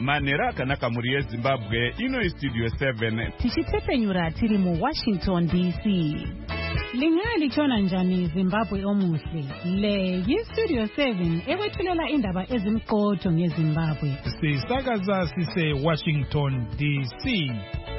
manhero akanaka muri yezimbabwe. Ino istudio 7 tichitepenyura tiri muWashington DC. Lingali chona njani Zimbabwe omuhle. Le yistudio 7 ekwethulela indaba ezimqotho ngeZimbabwe. Sisakaza sise Washington DC.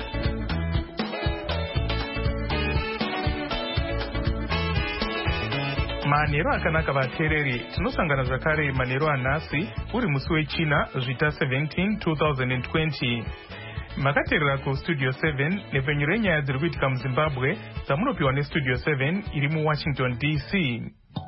Manhero akanaka vateereri, tinosangana zvakare manhero anhasi uri musi wechina zvita 17 2020. Makateerera kustudio 7 nepfenyuro yenyaya dziri kuitika muZimbabwe dzamunopiwa nestudio 7 iri muWashington DC.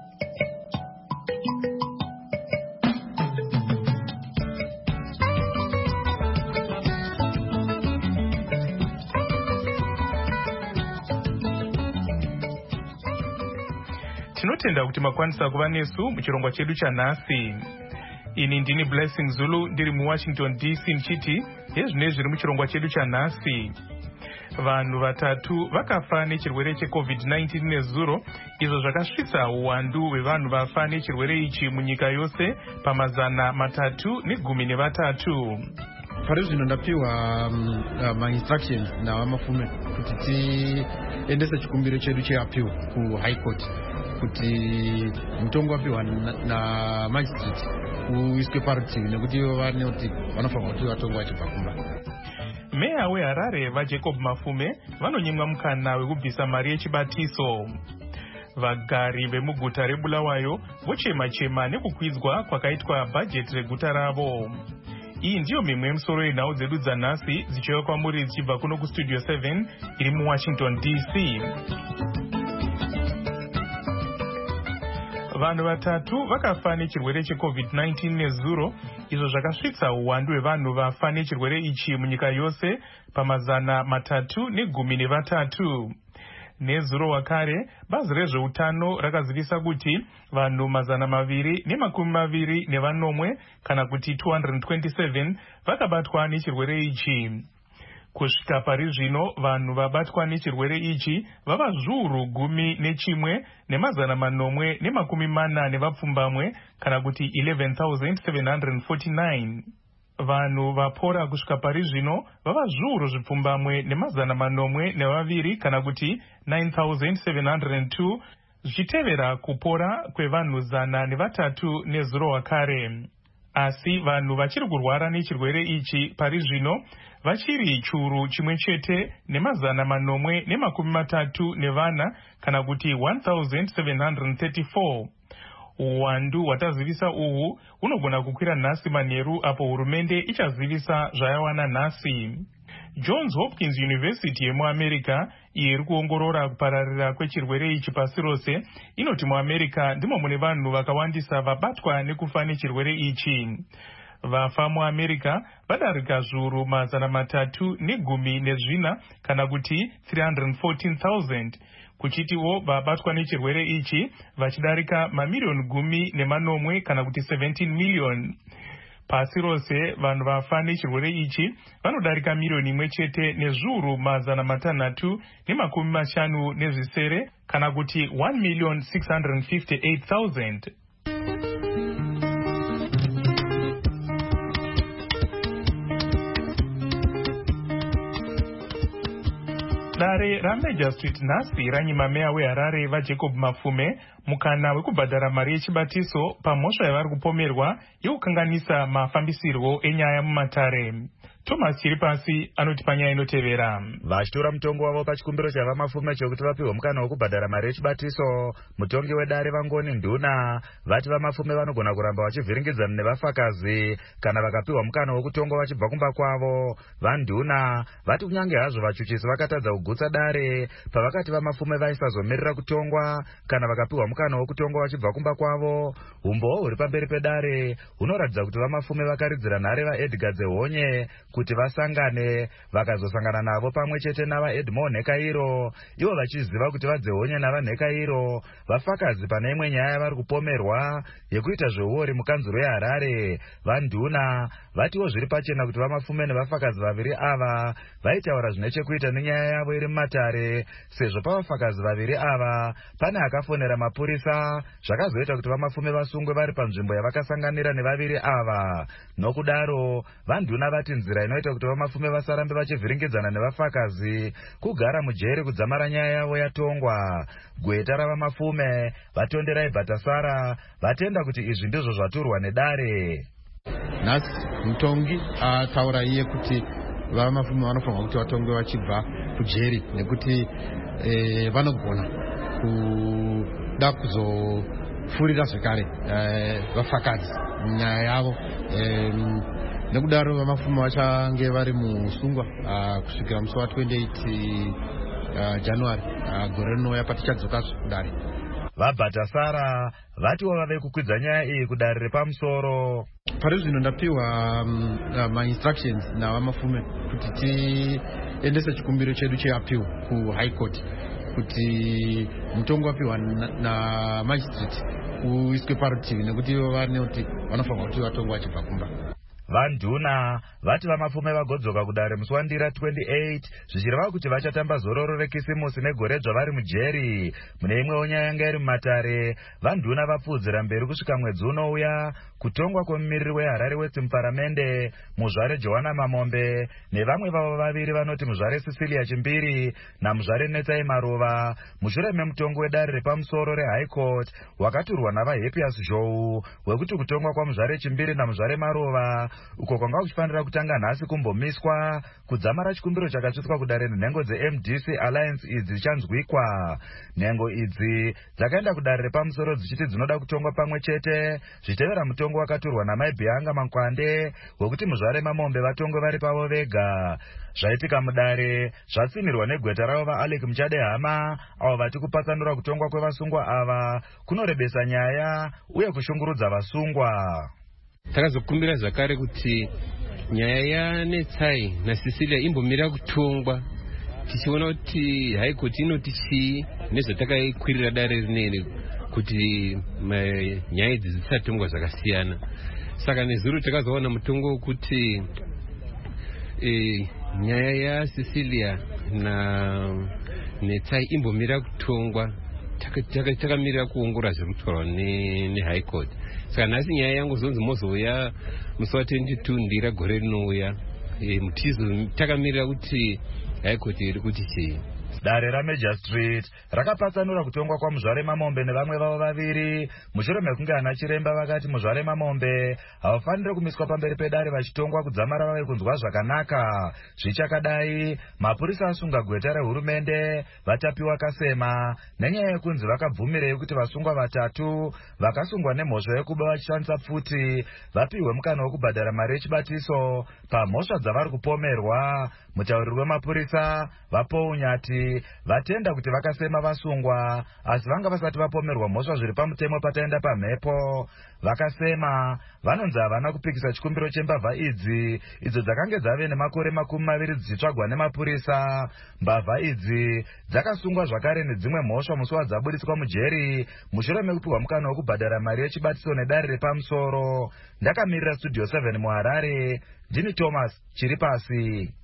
Tinotenda kuti makwanisa kuva nesu muchirongwa chedu chanhasi. Ini ndini Blessing Zulu ndiri muWashington DC ndichiti hezvinezvi zviri muchirongwa chedu chanhasi. Vanhu vatatu vakafa nechirwere cheCovid-19 nezuro, izvo zvakasvitsa uwandu hwevanhu vafa nechirwere ichi munyika yose pamazana 313. Pari zvino ndapiwa ma-instructions navamafume kuti tiendese chikumbiro chedu cheappeal kuHigh Court kuti mutongo wapiwa namajistrate uiswe parutivi nekuti ivo vane kuti vanofanira kuti vatongo vachibva kumba. Meya weHarare vaJacob Mafume vanonyimwa mukana wekubvisa mari yechibatiso. Vagari vemuguta reBulawayo vochema-chema nekukwidzwa kwakaitwa bhajeti reguta ravo. Iyi ndiyo mimwe yemisoro yenhau dzedu dzanhasi dzichiuya kwamuri dzichibva kuno kustudio 7 iri muWashington DC. Vanhu vatatu vakafa nechirwere cheCovid-19 nezuro, izvo zvakasvitsa uwandu hwevanhu vafa nechirwere ichi munyika yose pamazana 313. Nezuro wakare, bazi rezveutano rakazivisa kuti vanhu mazana 220 kana kuti 227 vakabatwa nechirwere ichi. Kusvika pari zvino vanhu vabatwa nechirwere ichi vava zviuru 11 nemazana 440 kana kuti 11,749. Vanhu vapora kusvika pari zvino vava zviuru 802 kana kuti 9,702, zvichitevera kupora kwevanhu 103 nezuro wakare. Asi vanhu vachiri kurwara nechirwere ichi pari zvino vachiri chiuru chimwe chete nemazana 434 kana kuti 1,734. Uwandu hwatazivisa uhu hunogona kukwira nhasi manheru apo hurumende ichazivisa zvayawana nhasi. Johns Hopkins University yemuAmerica iri kuongorora kupararira kwechirwere ichi pasi rose inoti muAmerica ndimo mune vanhu vakawandisa vabatwa nekufa nechirwere ichi. Vafa muAmerica vadarika zviuru 314 kana kuti 314,000, kuchitiwo vabatwa nechirwere ichi vachidarika mamiliyoni 10 kana kuti 17 miliyoni. Pasi rose vanhu vafa nechirwere ichi vanodarika miliyoni imwe chete nezviuru 350 kana kuti 1,658,000. Dare raMajor Street nhasi ranyima meya weHarare vaJacob Mafume mukana wekubhadhara mari yechibatiso pamhosva yavari kupomerwa yekukanganisa mafambisirwo enyaya mumatare. Thomas Chiripasi anoti panyaya inotevera. Vachitora mutongo wavo pachikumbiro chavamafume chokuti vapiwe mukana wekubhadhara mari yechibatiso, mutongi wedare vangoni nduna vati vamafume vanogona kuramba vachivhiringidzana nevafakazi kana vakapiwa mukana wekutongwa vachibva kumba kwavo. Vanduna vati kunyange hazvo vachuchisi vakatadza kugutsa dare pavakati vamafume vaisazomirira kutongwa kana vakapiwa mukana wekutongwa vachibva kumba kwavo. Umbowo huri pamberi pedare hunoratidza kuti vamafume vakaridzira nhare vaEdgar Dzehonye kuti vasangane, vakazosangana navo pamwe chete navaEdmore Nhekairo, ivo vachiziva kuti vadzehonye navanhekairo vafakazi pane imwe nyaya vari kupomerwa yekuita zveuori mukanzuro yeHarare. Vanduna vatiwo zviri pachena kuti vamafume nevafakazi vaviri ava vaitaura zvine chekuita nenyaya yavo iri mumatare, sezvo pavafakazi vaviri ava pane akafonera mapurisa, zvakazoita kuti vamafume vasungwe vari panzvimbo yavakasanganira nevaviri ava. Nokudaro vanduna vati nzira inoita kuti vamafume vasarambe vachivhiringidzana nevafakazi kugara mujeri kudzamara nyaya yavo yatongwa. Gweta ravamafume vatonderai Bhatasara vatenda kuti izvi ndizvo zvaturwa nedare. Nhasi mutongi ataura iye kuti vamafume vanofanirwa kuti vatongwe vachibva kujeri nekuti vanogona kuda kuzopfurira zvekare vafakadzi nyaya yavo. Nekudaro vamafume vachange vari musungwa kusvikira musi wa28 January gore rinouya patichadzokazve kudare. VaBhatasara vatiwo vave kukwidza nyaya iyi kudare repamusoro. Pari zvino ndapiwa ma-instructions navamafume kuti tiendese chikumbiro chedu cheappeal kuHigh Court kuti mutongo wapiwa namajistrate uiswe parutivi nekuti ivo vari nekuti vanofanirwa kuti vatongwa vachibva kumba. Vanduna vati vamafume vagodzoka kudare musi waNdira 28 zvichireva kuti vachatamba zororo rekisimusi negore dzvavari mujeri. Mune imwewo nyaya yanga iri mumatare, vanduna vapfuudzira mberi kusvika mwedzi unouya kutongwa kwemumiriri weHarare wetsimuparamende muzvare Johanna Mamombe nevamwe vavo vaviri vanoti muzvare Cecilia Chimbiri namuzvare Netsai Maruva mushure memutongo wedare repamusoro reHigh Court wakaturwa navaHappiest Zhou wekuti kutongwa kwamuzvare Chimbiri namuzvare Maruva uko kwanga kuchifanira kutanga nhasi kumbomiswa kudzamara chikumbiro chakatsvitswa kudare nenhengo dzeMDC Alliance idzi dzichanzwikwa. Nhengo idzi dzakaenda kudare repamusoro dzichiti dzinoda kutongwa pamwe chete zvichitevera mutongo wakaturwa naMai Bianga Mankwande wekuti muzvare Mamombe vatongwe vari pavo vega. Zvaitika mudare zvatsimirwa negweta ravo vaAlec Muchadehama avo vati kupatsanura kutongwa kwevasungwa ava kunorebesa nyaya uye kushungurudza vasungwa. Takazokumbira zvakare kuti nyaya yaNetsai naCecilia imbomira kutongwa tichiona kuti High Court inoti chii nezvatakakwirira dare rineri kuti nyaya idzi dzisatongwa zvakasiyana. Saka nezuro takazoona mutongo wekuti nyaya yaCecilia naNetsai imbomira kutongwa, takamirira kuongora zviri kutaurwa neHigh Court. Saka nhasi nyaya yangu zonzi mozouya musi wa22 Ndira gore rinouya mutizo takamirira kuti High Court iri kuti chii. Dare raMajor Street rakapatsanura kutongwa kwamuzvare Mamombe nevamwe vavo vaviri mushure mekunge ana chiremba vakati muzvare Mamombe havafaniri kumiswa pamberi pedare vachitongwa kudzamara vave kunzwa zvakanaka. Zvichakadai mapurisa asunga gweta rehurumende vatapiwa kasema nenyaya yekunzi vakabvumirei kuti vasungwa vatatu vakasungwa nemhosva yekuba vachishandisa pfuti vapiwe mukana wekubhadhara mari yechibatiso pamhosva dzavari kupomerwa. Mutauriri wemapurisa vaPaul Nyati vatenda kuti vakasema vasungwa asi vanga vasati vapomerwa mhosva zviri pamutemo pataenda pamhepo. Vakasema vanonzi havana kupikisa chikumbiro chembavha idzi idzo dzakange dzave nemakore 20 dzichitsvagwa nemapurisa. Mbavha idzi dzakasungwa zvakare nedzimwe mhosva musi wadzabudiswa mujeri mushure mekupiwa mukana wekubhadhara mari yechibatiso nedare repamusoro. Ndakamirira Studio 7 muHarare, ndini Thomas Chiripasi.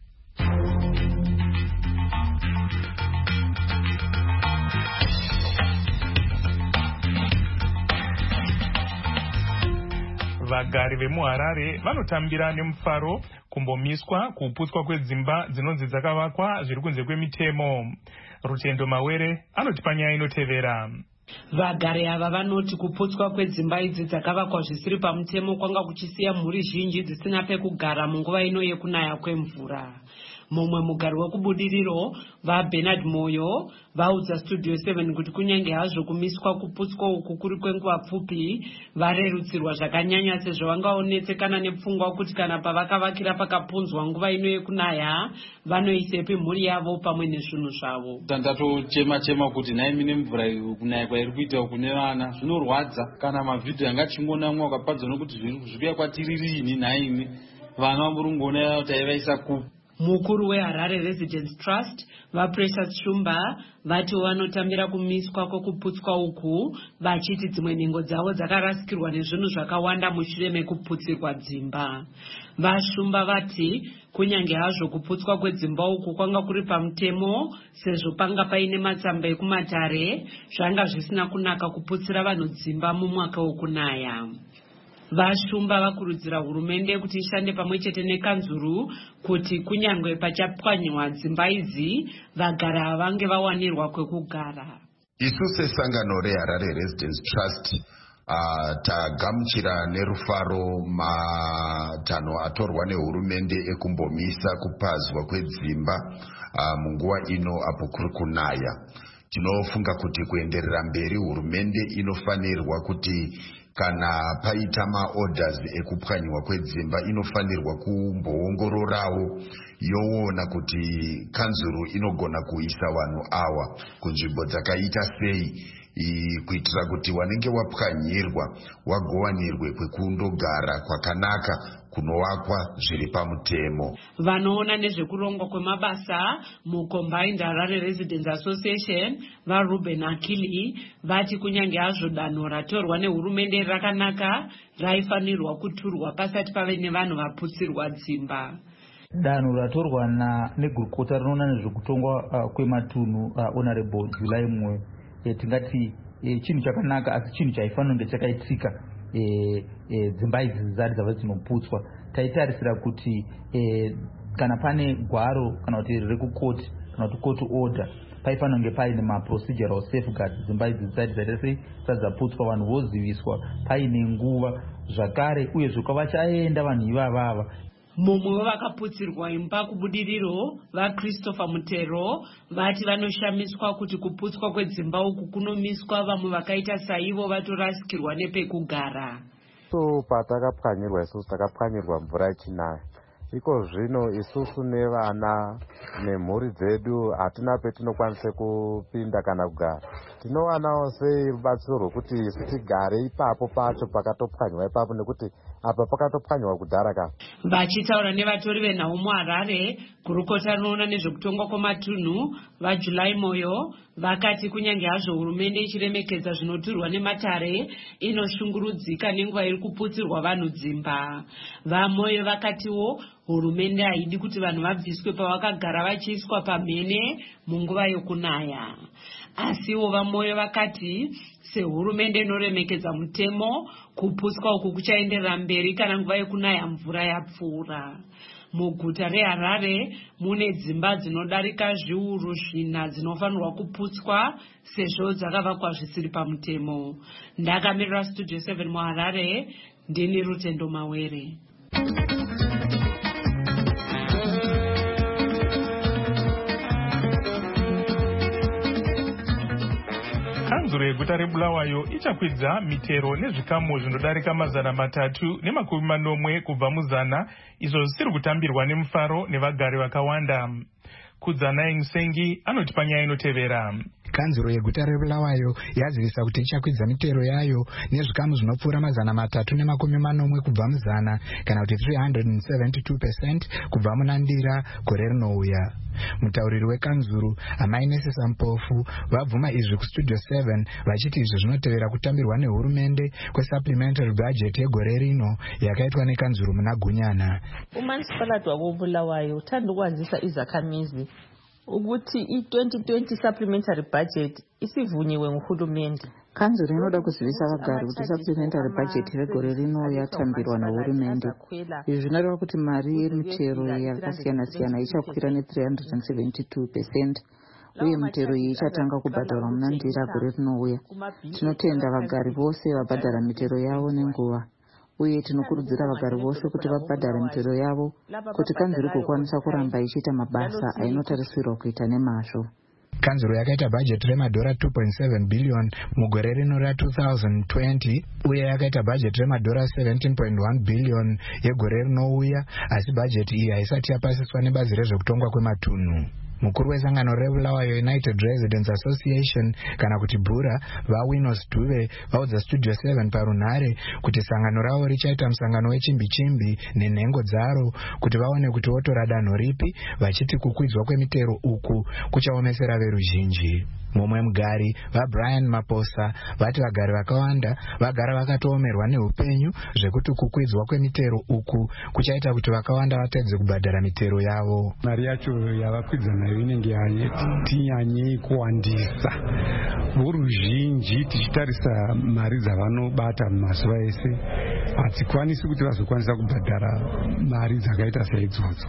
Vagari vemuHarare vanotambira nemufaro kumbomiswa kuputswa kwedzimba dzinonzi dzakavakwa zviri kunze kwemitemo. Rutendo Mawere anotipa nyaya inotevera. Vagari ava vanoti kuputswa kwedzimba idzi dzakavakwa zvisiri pamutemo kwanga kuchisiya mhuri zhinji dzisina pekugara munguva ino yekunaya kwemvura. Mumwe mugari wekubudiriro vaBernard Moyo vaudza Studio 7 kuti kunyange hazvo kumiswa kuputswa uku kuri kwenguva pfupi varerutsirwa zvakanyanya sezvo vangaonetsekana nepfungwa kuti kana pavakavakira pakapunzwa nguva ino yekunaya vanoisepi mhuri yavo pamwe nezvinhu zvavo. Ndatochema kuti nai mine mvura kunaya kwairi kuita kune vana zvinorwadza. Kana mavhidhiyo anga chingona mwa ukapadzwa nokuti zviri kuya kwatiri rini naini vana vamurungoona kuti aivaisa kupi. Mukuru weHarare Residence Trust vaPrecious Shumba vati vanotambira kumiswa kwekuputswa uku vachiti dzimwe nhengo dzavo dzakarasikirwa nezvinhu zvakawanda mushure mekuputsirwa dzimba. VaShumba vati kunyange hazvo kuputswa kwedzimba uku kwanga kuri pamutemo sezvo panga paine matsamba ekumatare, zvanga zvisina kunaka kuputsira vanhu dzimba mumwaka wokunaya. VaShumba vakurudzira hurumende kuti ishande pamwe chete nekanzuru kuti kunyange pachapwanywa dzimba idzi vagari vange vawanirwa kwekugara. Isu sesangano reHarare Residence Trust tagamuchira nerufaro matanho atorwa nehurumende ekumbomisa kupazwa kwedzimba munguva ino apo kuri kunaya. Tinofunga kuti kuenderera mberi hurumende inofanirwa kuti kana paita maorders ekupwanyiwa kwedzimba inofanirwa kumboongororawo yoona kuti kanzuru inogona kuisa vanhu awa kunzvimbo dzakaita sei kuitira kuti wanenge wapwanyirwa wagowanirwe kwekundogara kwakanaka kunovakwa zviri pamutemo. Vanoona nezvekurongwa kwemabasa muCombined Harare Residence Association vaRuben Akili vati kunyange hazvo danho ratorwa nehurumende rakanaka raifanirwa kuturwa pasati pave nevanhu vaputsirwa dzimba. Danho ratorwa negurukota rinoona nezvekutongwa kwematunhu Honorable July Mwe tingati chinhu chakanaka, asi chinhu chaifanira kunge chakaitika dzimba idzi dzisati dzava dzinoputswa. Taitarisira kuti kana pane gwaro kana kuti rekukoti kana kuti court order paifanira kunge paine maprocedural safeguards dzimba idzi dzisati dzisati dzaputswa, vanhu voziviswa paine nguva zvakare, uyezve kwavachaenda vanhu ivavava. Mumwe wevakaputsirwa imba kubudiriro vaChristopher Mutero vati vanoshamiswa kuti kuputswa kwedzimba uku kunomiswa vamwe vakaita saivo vatorasikirwa nepekugara. Patakapwanyirwa isusu takapwanyirwa mvura ichinaya. Iko zvino isusu nevana nemhuri dzedu hatina petinokwanisa kupinda kana kugara. Tinowanawo sei rubatsiro rwokuti isu tigare ipapo pacho pakatopwanywa ipapo, nekuti apa pakatopwanywa kudhara ka. Vachitaura nevatori venhau muHarare, gurukota rinoona nezvekutongwa kwematunhu vaJuly Moyo vakati kunyange hazvo hurumende ichiremekedza zvinoturwa nematare inoshungurudzika nenguva iri kuputsirwa vanhu dzimba. VaMoyo vakatiwo hurumende haidi kuti vanhu vabviswe pavakagara vachiiswa pamhene munguva yokunaya. Asiwo VaMoyo vakati sehurumende inoremekedza mutemo, kuputswa uku kuchaenderera mberi kana nguva yokunaya mvura yapfuura. Muguta reHarare mune dzimba dzinodarika zviuru 4 dzinofanirwa kuputswa sezvo dzakavakwa zvisiri pamutemo. Ndakamirira Studio 7 muHarare, ndini Rutendo Mawere. Kanzuro yeguta reBulawayo ichakwidza mitero nezvikamu zvinodarika 340 kubva muzana, izvo zvisiri kutambirwa nemufaro nevagari vakawanda. Kudzanai Musengi anoti panyaya inotevera. Kanzuro yeguta reBulawayo yazivisa kuti ichakwidza mitero yayo nezvikamu zvinopfuura 340 kubva muzana, kana kuti 372% kubva munandira gore rinouya. Mutauriri wekanzuro Amainesi Sampofu vabvuma izvi kuStudio 7 vachiti izvi zvinotevera kutambirwa nehurumende kwesupplementary budget yegore rino yakaitwa nekanzuro muna Gunyana. Umanisipalati wakoBulawayo uthanda ukwazisa izakhamizi ukuthi i-2020 supplementary budget isivunyiwe nguhulumende. Kanzuro inoda kuzivisa vagari kuti supplementary budget regore rino yatambirwa nehurumende. Izvi zvinoreva kuti mari yemitero yakasiyana-siyana ichakwira ne372%, uye mitero iyi ichatanga kubhadharwa munandira gore rinouya. Tinotenda vagari vose vabhadhara mitero yavo nenguva, uye tinokurudzira vagari vose kuti vabhadhare mitero yavo kuti kanzuro kukwanisa kuramba ichiita mabasa ainotarisirwa kuita nemazvo. Kanzuro yakaita bajeti remadhora 2.7 billion mugore rino ra2020, uye yakaita bajeti remadhora 17.1 billion yegore rinouya, asi bajeti iyi haisati yapasiswa nebazi rezvekutongwa kwematunhu. Mukuru wesangano reBulawayo United Residents Association kana kuti Bura vaWinos Dube vaudza Studio 7 parunhare kuti sangano ravo richaita musangano wechimbi-chimbi nenhengo dzaro kuti vaone kuti votora danho ripi, vachiti kukwidzwa kwemitero uku kuchaomesera veruzhinji. Mumwe mugari vaBrian Maposa vati vagari vakawanda vagara vakatoomerwa neupenyu zvekuti kukwidzwa kwemitero uku kuchaita kuti vakawanda vatadze kubhadhara mitero yavo. Mari yacho yavakwidza nayo inenge tinyanye kuwandisa. Voruzhinji tichitarisa mari dzavanobata mazuva ese hatsikwanisi kuti vazokwanisa kubhadhara mari dzakaita saidzodzo.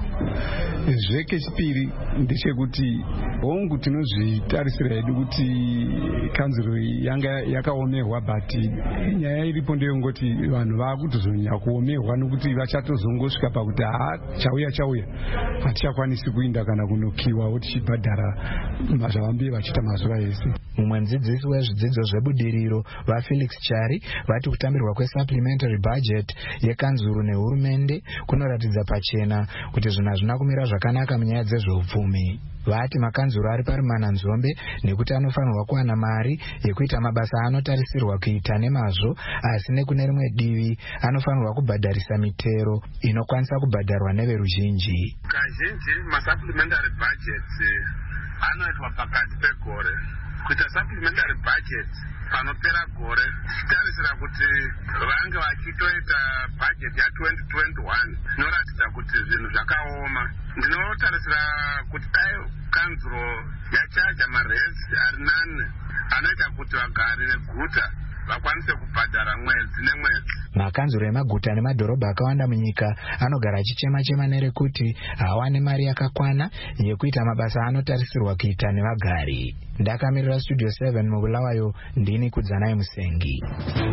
Zvechipiri ndechekuti hongu tinozvitarisira hedu kuti kanzuro yanga yakaomerwa, but nyaya iripo ndeyongoti vanhu vaakutozonyanya kuomerwa nokuti vachatozongosvika pakuti chauya hatichakwanisi kuinda kana kunokiwawo tichibhadhara zvavambiye vachiita mazuva ese. Mumwe mudzidzisi wezvidzidzo zvebudiriro vaFelix Chari vati kutambirwa kwesupplementary budget yekanzuru nehurumende kunoratidza pachena kuti zvinhu hazvina kumira zvakanaka munyaya dzezveupfumi. Vati makanzuru ari parimananzombe nekuti anofanirwa kuwana mari yekuita mabasa anotarisirwa kuita nemazvo, asi nekune rimwe divi anofanirwa kubhadharisa mitero inokwanisa kubhadharwa neveruzhinji. Kazhinji masupplementary budgets anoitwa pakati pegore. Kuita supplementary budget panopera gore tichitarisira kuti vange vachitoita budget ya2021 inoratidza kuti zvinhu zvakaoma. Ndinotarisira kuti dai kanzuro yachaja marezi ari 9 anoita kuti vagari veguta vakwanise kubhadhara mwedzi nemwedzi. Makanzuro emaguta nemadhorobha akawanda munyika anogara achichema-chema nerekuti hawane mari yakakwana yekuita mabasa anotarisirwa kuita nevagari. Ndakamirira Studio 7 muBulawayo, ndini Kudzanai Musengi.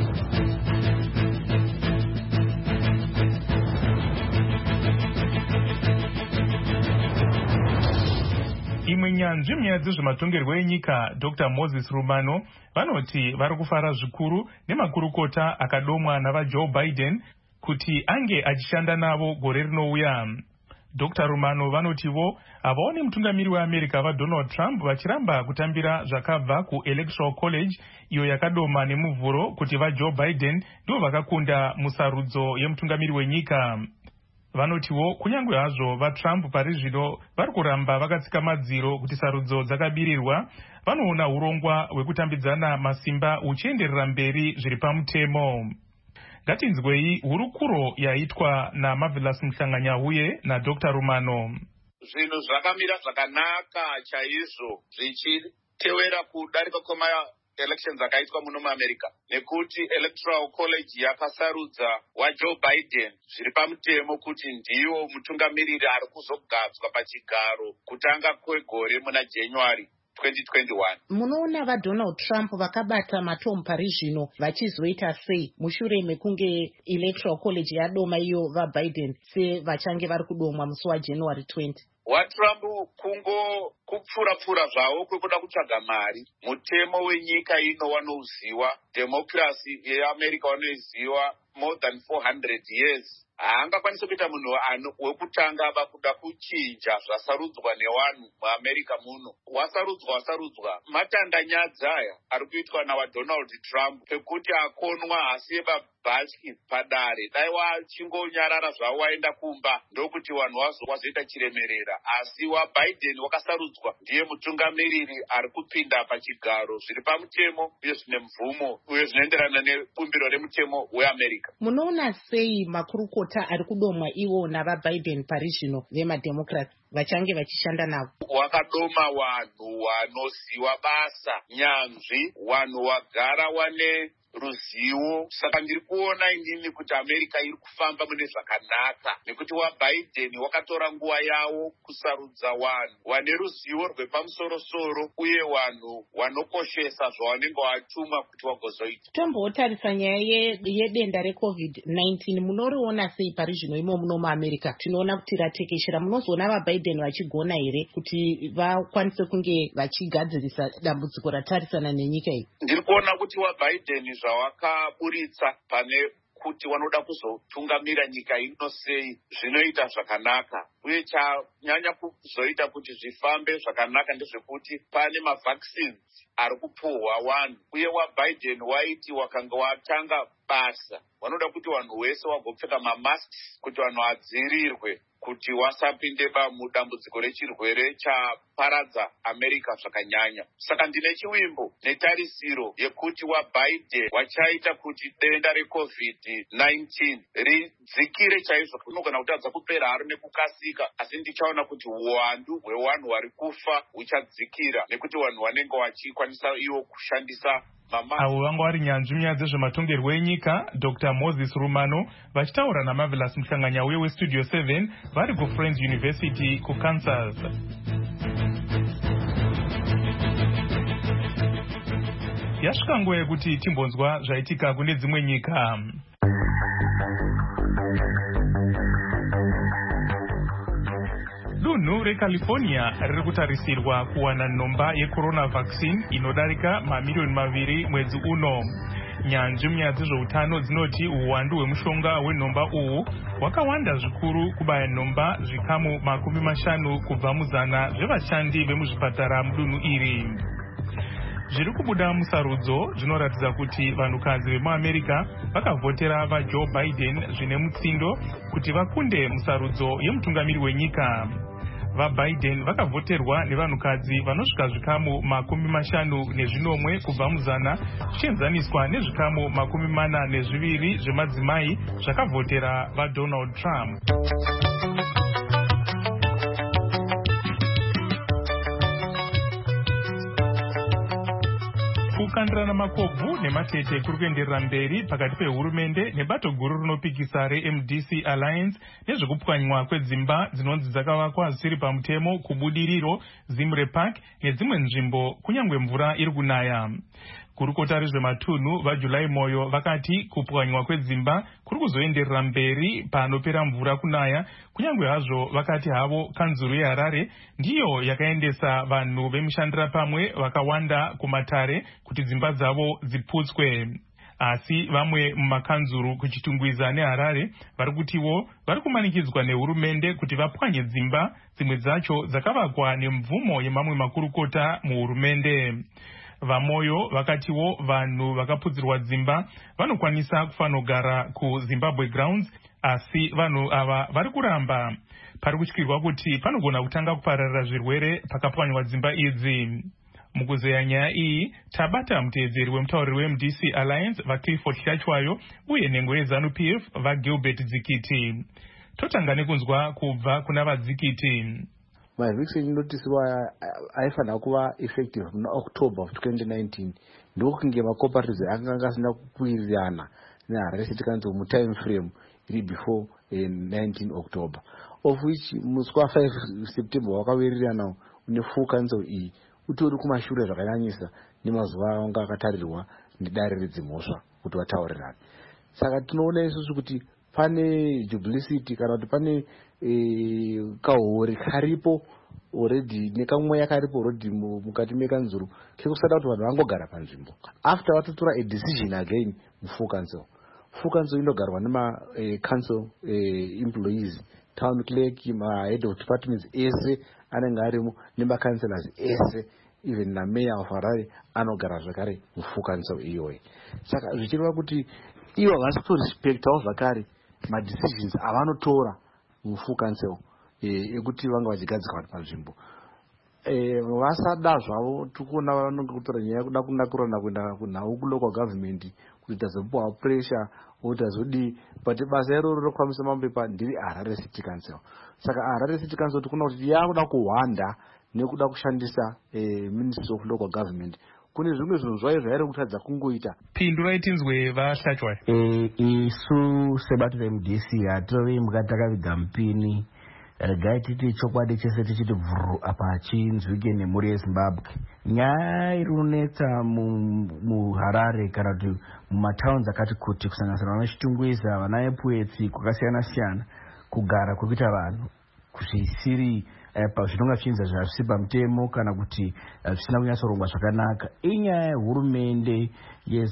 Imwe nyanzvi munyaya dzezvematongerwo enyika Dr. Moses Rumano vanoti vari kufara zvikuru nemakurukota akadomwa navaJoe Biden kuti ange achishanda navo gore rinouya. Dr. Rumano vanotivo havaoni mutungamiri weAmerica vaDonald Trump vachiramba kutambira zvakabva kuElectoral College iyo yakadoma nemuvhuro kuti vaJoe Biden ndivo vakakunda musarudzo yemutungamiri wenyika. Vanotiwo kunyange hazvo vaTrump pari zvino vari kuramba vakatsika madziro kuti sarudzo dzakabirirwa, vanoona urongwa hwekutambidzana masimba huchienderera mberi zviri pamutemo. Ngatinzwei hurukuro yaitwa naMarvelous Mhlanganyahuye naDr. Rumano. Zvinhu zvakamira zvakanaka chaizvo zvichitewera kudarika elections akaitwa muno muAmerica nekuti Electoral College yakasarudza waJoe Biden zviri pamutemo kuti ndiwo mutungamiriri ari kuzogadzwa pachigaro kutanga kwegore muna January 2021. Munoona vaDonald Trump vakabata matomu pari zvino vachizoita sei mushure mekunge Electoral College yadoma iyo vaBiden sevachange vari kudomwa musi waJanuary 20? WaTrump kungo kupfura zvavo kwekuda kutsvaga mari. Mutemo wenyika ino wanouziwa, democracy yeAmerica wanoiziwa more than 400 years. Haangakwanisa kuita munhu wekutanga vakuda kuchinja zvasarudzwa nevanhu muAmerica muno. Wasarudzwa matandanyadza aya ari kuitwa nawaDonald Trump pekuti akonwa asi vabhatyi padare. Dai wachingonyarara zvavo waenda kumba ndokuti vanhu wazoita chiremerera. Asi waBiden wakasarudzwa ndiye mutungamiriri ari kupinda pachigaro zviri pamutemo uye zvine mvumo uye zvinoenderana nebumbiro remutemo weAmerica. Munoona sei makurukota ari kudomwa iwo navaBiden pari zvino vemademocrats vachange vachishanda navo? Wakadoma vanhu vanoziva basa, nyanzvi, vanhu vagara wane ruzivo. Saka ndiri kuona inini kuti America iri kufamba mune zvakanaka nekuti waBiden wakatora nguva yavo kusarudza vanhu vane ruzivo rwepamusoro-soro uye vanhu vanokoshesa zvavanenge vatumwa kuti vagozoita. Tombotarisa nyaya yedenda reCovid-19 munoriona sei pari zvino imo muno muAmerica? Tinoona kuti ratekeshera. Munozoona vaBiden vachigona here kuti vakwanise kunge vachigadzirisa dambudziko ratarisana nenyika iyi? Ndiri kuona kuti waBiden zvawakaburitsa pane kuti vanoda kuzotungamira nyika ino sei zvinoita zvakanaka uye chanyanya kuzoita kuti zvifambe zvakanaka ndezvekuti pane mavaccines ari kupuhwa vanhu, uye waBiden waiti wakanga watanga basa vanoda kuti vanhu vese vagopfeka mamasks kuti vanhu vadzivirirwe kuti wasapinde mudambudziko rechirwere chaparadza America zvakanyanya. Saka ndine chivimbo netarisiro yekuti waBiden wachaita kuti denda reCovid-19 ridzikire chaizvo. Unogona kutadza kupera haro nekukasika, asi ndichaona kuti uwandu hwevanhu vari kufa huchadzikira nekuti vanhu vanenge vachikwanisa ivo kushandisa avo vanga vari nyanzvi munyaya dzezvematongerwo enyika Dr. Moses Rumano vachitaura naMarvelous Muhlanganya uye weStudio 7 vari kuFriends University kuKansas. Yasvika nguva yekuti timbonzwa zvaitika kune dzimwe nyika. Dunhu reCalifornia riri kutarisirwa kuwana nhomba yecorona vaccine inodarika mamiliyoni 2 mwedzi uno. Nyanzvi munyaya dzezveutano dzinoti uwandu hwemushonga wenhomba uhu hwakawanda zvikuru kubaya nhomba zvikamu 50 kubva muzana zvevashandi vemuzvipatara mudunhu iri. Zviri kubuda musarudzo zvinoratidza kuti vanhukadzi vemuAmerica vakavhotera vaJoe Biden zvine mutsindo kuti vakunde musarudzo yemutungamiri wenyika. VaBiden vakavhoterwa nevanhukadzi vanosvika zvikamu 50 kubva muzana zvichienzaniswa nezvikamu 42 zvemadzimai zvakavhotera vaDonald Trump. Kukandirana makobvu nematete kuri kuenderera mberi pakati pehurumende nebato guru rinopikisa reMDC Alliance nezvekupwanywa kwedzimba dzinonzi dzakavakwa zvisiri pamutemo kubudiriro, Zimre Park nedzimwe nzvimbo kunyangwe mvura iri kunaya. Kurukota rezvematunhu vaJulai Moyo vakati kupwanywa kwedzimba kuri kuzoenderera mberi panopera mvura kunaya, kunyangwe hazvo vakati havo kanzuru yeHarare ndiyo yakaendesa vanhu vemushandira pamwe vakawanda kumatare kuti dzimba dzavo dziputswe. Asi vamwe mumakanzuru kuchitungwiza neHarare vari kutiwo vari kumanikidzwa nehurumende kuti vapwanye dzimba dzimwe dzacho dzakavakwa nemvumo yemamwe makurukota muhurumende. VaMoyo vakatiwo vanhu vakaputsirwa dzimba vanokwanisa kufanogara kuZimbabwe Grounds, asi vanhu ava vari kuramba. Pari kutyirwa kuti panogona kutanga kupararira zvirwere pakapwanywa dzimba idzi. Mukuzeya nyaya iyi tabata muteedzeri wemutauriri weMDC Alliance vaClifford Hlachwayo uye nhengo yeZANU-PF vaGilbert Dzikiti. Totanga nekunzwa kubva kuna vaDzikiti. Maeviction notice aifanira kuva effective muna October of 2019 ndokunge macooperatives akanga asina kuwirirana neHarare City Council mutime frame iri before 19 October, of which musi wa5 September wakawirirana une full council iyi utori kumashure zvakanyanyisa nemazuva anga akatarirwa nedare redzimhosva kuti vataurirane. Saka tinoona isusu kuti pane jubilicity kana kuti pane kahori karipo already nekamweya karipo already mukati mekanzuru kekusada kuti vanhu vangogara panzvimbo after vatotora a decision again mufull council. Full council inogarwa nema council employees, town clerk, head of departments ese anenge arimo nemacancelors ese, even na mayor of Harare anogara zvakare mufull council iyoyi. Saka zvichireva kuti ivo havasi kutorespectawo zvakare madecisions avanotora mufull council ekuti vanga vachigadzikwa panzvimbo. Vasada zvavo tikuona vanenge kutora nyaya kuda kunakurana kuenda kunhau kulocal government kuti tazopuwa pressure kuti tazodii, but basa iroro rokufambisa mapepa ndiri Harare City Council. Saka Harare City Council tikuona kuti yakuda kuhwanda nekuda kushandisa Ministry of Local Government. Kune zvimwe zvinhu zvayo zvairi kutadza kungoita. Pindura itinzwe vaHlachwayo. Isu sebato reMDC hatori mukati takaviga mupini. Regai titi chokwadi chese tichiti bvuru apa chinzwike nemhuri yeZimbabwe. Nyaya iri kunetsa muHarare kana kuti mumatauns akati kuti kusanganisira vanaChitungwiza, vanaEpuetsi, kwakasiyana siyana, kugara kwekuita vanhu zvisiri zvinonga zvichinza zvasiri pamutemo kana kuti zvisina kunyatsorongwa zvakanaka. Inyaya yehurumende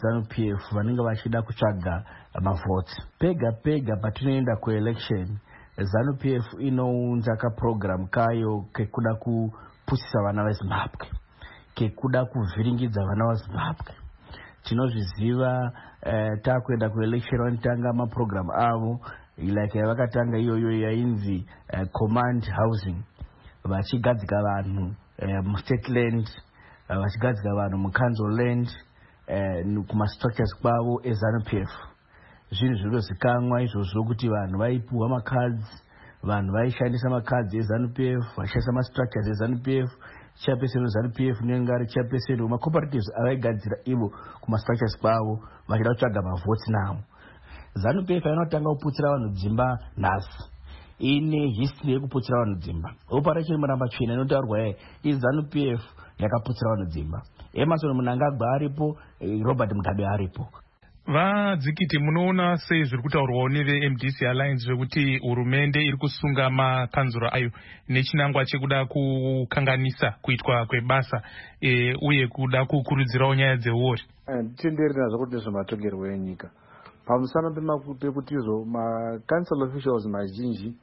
yeZANU-PF vanenge vachida kutsvaga mavhotsi. Pega pega patinoenda kuelection ZANU-PF inounza kaprogramu kayo kekuda kupusisa vana vezimbabwe, kekuda kuvhiringidza vana vezimbabwe. Tinozviziva takuenda kuelection vanotanga maprogramu avo like vakatanga iyoyo yainzi command housing, vachigadzika vanhu mustate land, vachigadzika vanhu mucouncil land, kumastructures kwavo eZANU-PF. Zvinhu zvinozikanwa izvozvo kuti vanhu vaipuhwa makadzi, vanhu vaishandisa makadzi eZANU-PF, vaishandisa mastructures eZANU-PF, chairperson weZANU-PF unenge ari chairperson wemacooperatives avaigadzira ivo kumastructures kwavo vachida kutsvaga mavhotsi nawo. ZANU-PF inotanga kuputsira vanhu dzimba nhasi, ine history yekuputsira vanhu dzimba. Operation Muramba Chena inotaurwa iZANU-PF yakaputsira vanhu dzimba. Emerson Mnangagwa aripo, Robert Mugabe aripo. Vadzikiti, munoona sei zviri kutaurwawo neveMDC Alliance zvekuti hurumende iri kusunga makanzuro ayo nechinangwa chekuda kukanganisa kuitwa kwebasa uye kuda kukurudzirawo nyaya dzeuori? Tenderi nazvo kuti nezvematongerwo enyika pamusana pekuti izvo macouncil officials mazhinji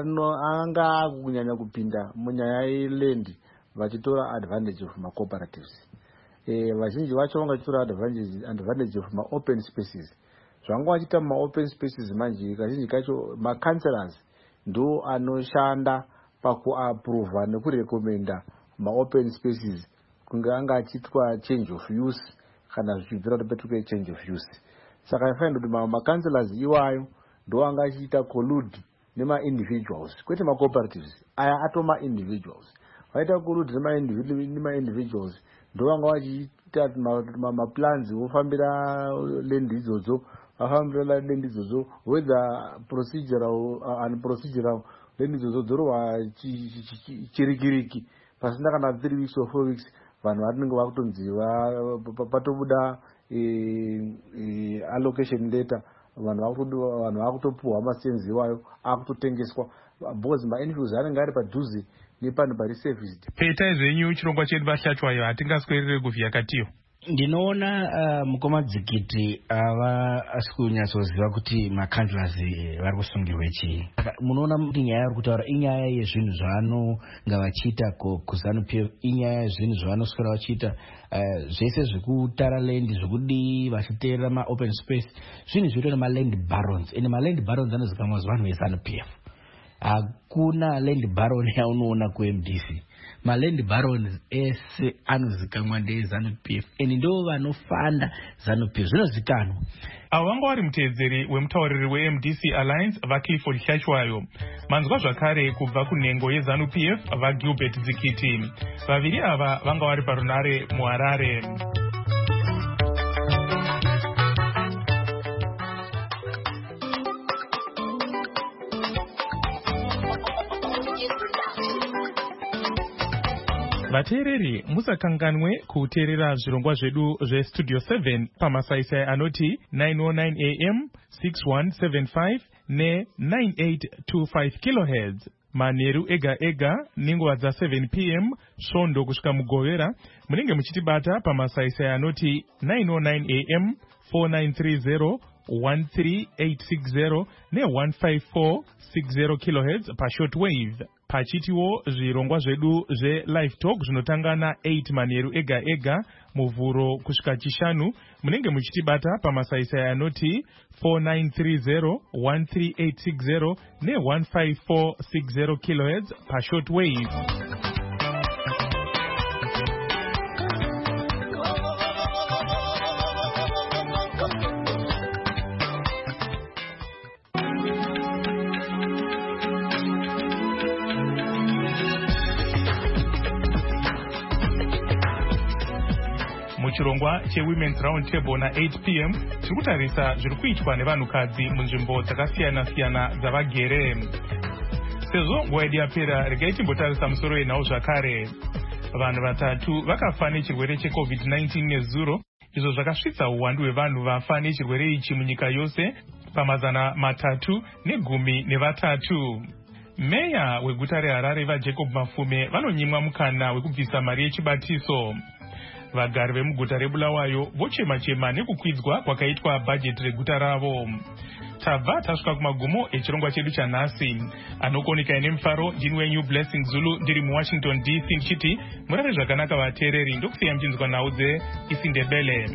anga akunyanya kupinda munyaya yeland vachitora advantage of macooperatives. Vazhinji vacho vangachitora advantage of maopen spaces. Zvanga vachita maopen spaces manje kazhinji kacho macancelors ndo anoshanda pakuapprova nekurekomenda maopen spaces kunge anga achitwa change of use kana zvichibvira kupetuke change of use. Saka ifainda kuti macancelors iwayo ndo anga achiita collude nema-individuals kwete macooperatives. Aya atoma individuals vaita collude nema-individuals ndo vanga vachiita maplans vofambira land idzodzo, vafambira land idzodzo whether procedural unprocedural land idzodzo dzorwa chirikiriki pasina kana 3 weeks or 4 weeks vanhu vanenge vakutonzi patobuda allocation data, vanhu vakutopuhwa masenzi iwayo akutotengeswa because ma-NGOs anenge ari padhuze nepanhu pari serviced. Peta zvenyu chirongwa chedu Vahlachwayo hatingaswerere kuvhiya katiyo. Ndinoona mukoma Dzikiti asi kunyatsoziva kuti makanzlers vari kusungirwe chii. Munoona kuti nyaya iri kutaura inyaya yezvinhu zvavanonga vachiita kuZANU-PF, inyaya yezvinhu zvavanoswera vachiita zvese zvekutara land zvekudii vachiteerera maopen space, zvinhu zvinoitwa nemaland barons. Ende maland barons anozikamwa vanhu veZANU-PF. Hakuna land baron yaunoona kuMDC. Maland barons ese anozikamwa ndeZANU-PF ende ndo vanofanda ZANU-PF, zvinozikanwa. Avo vanga vari muteedzeri wemutauriri weMDC Alliance vaClifford Hlachwayo. Manzwa zvakare kubva kunhengo yeZANU-PF vaGilbert Dzikiti. Vaviri ava vanga vari parunare muHarare. Vateereri, musakanganwe kuteerera zvirongwa zvedu zveStudio 7 pamasaisai anoti 909 AM, 6175 ne9825 kHz. Manheru ega ega nenguva dza7 PM svondo kusvika mugovera munenge muchitibata pamasaisai anoti 909 AM, 4930 13860 ne15460 kHz pashortwave. Pachitiwo zvirongwa zvedu zveLive Talk zvinotanga na8 manheru ega ega muvhuro kusvika chishanu munenge muchitibata pamasaisai anoti 4930 13860 ne15460 kHz pashortwave. Muchirongwa cheWomen's Round Table na8 PM tiri kutarisa zviri kuitwa nevanhukadzi munzvimbo dzakasiyana-siyana dzavagere. Sezvo nguva yedu yapera, regai timbotarisa musoro yenhau zvakare. Vanhu vatatu vakafa nechirwere cheCovid-19 nezuro, izvo zvakasvitsa uwandu hwevanhu vafa nechirwere ichi munyika yose pamazana 313. Meya weguta reHarare vaJacob Mafume vanonyimwa mukana wekubvisa mari yechibatiso. Vagari vemuguta reBulawayo vochema-chema nekukwidzwa kwakaitwa bhajeti reguta ravo. tabva tasvika kumagumo echirongwa chedu chanhasi. Anokuoneka nemufaro ndini wenyu Blessing Zulu ndiri muWashington DC ndichiti murare zvakanaka vateereri, ndokusiya muchinzwa nhau dzeIsiNdebele.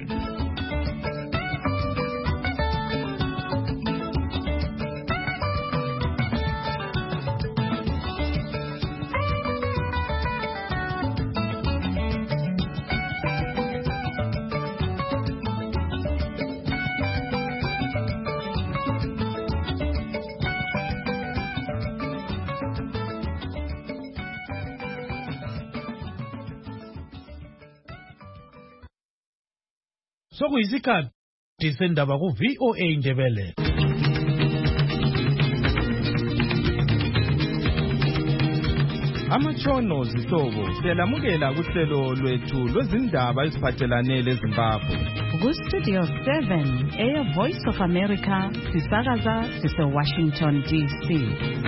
Sokuyisikhathi sendaba ku-VOA Indebele. Amatshono zihlobo siyalamukela kuhlelo lwethu lwezindaba eziphathelane leZimbabwe. Ku-Studio 7 Air Voice of America sisakaza sise-Washington DC.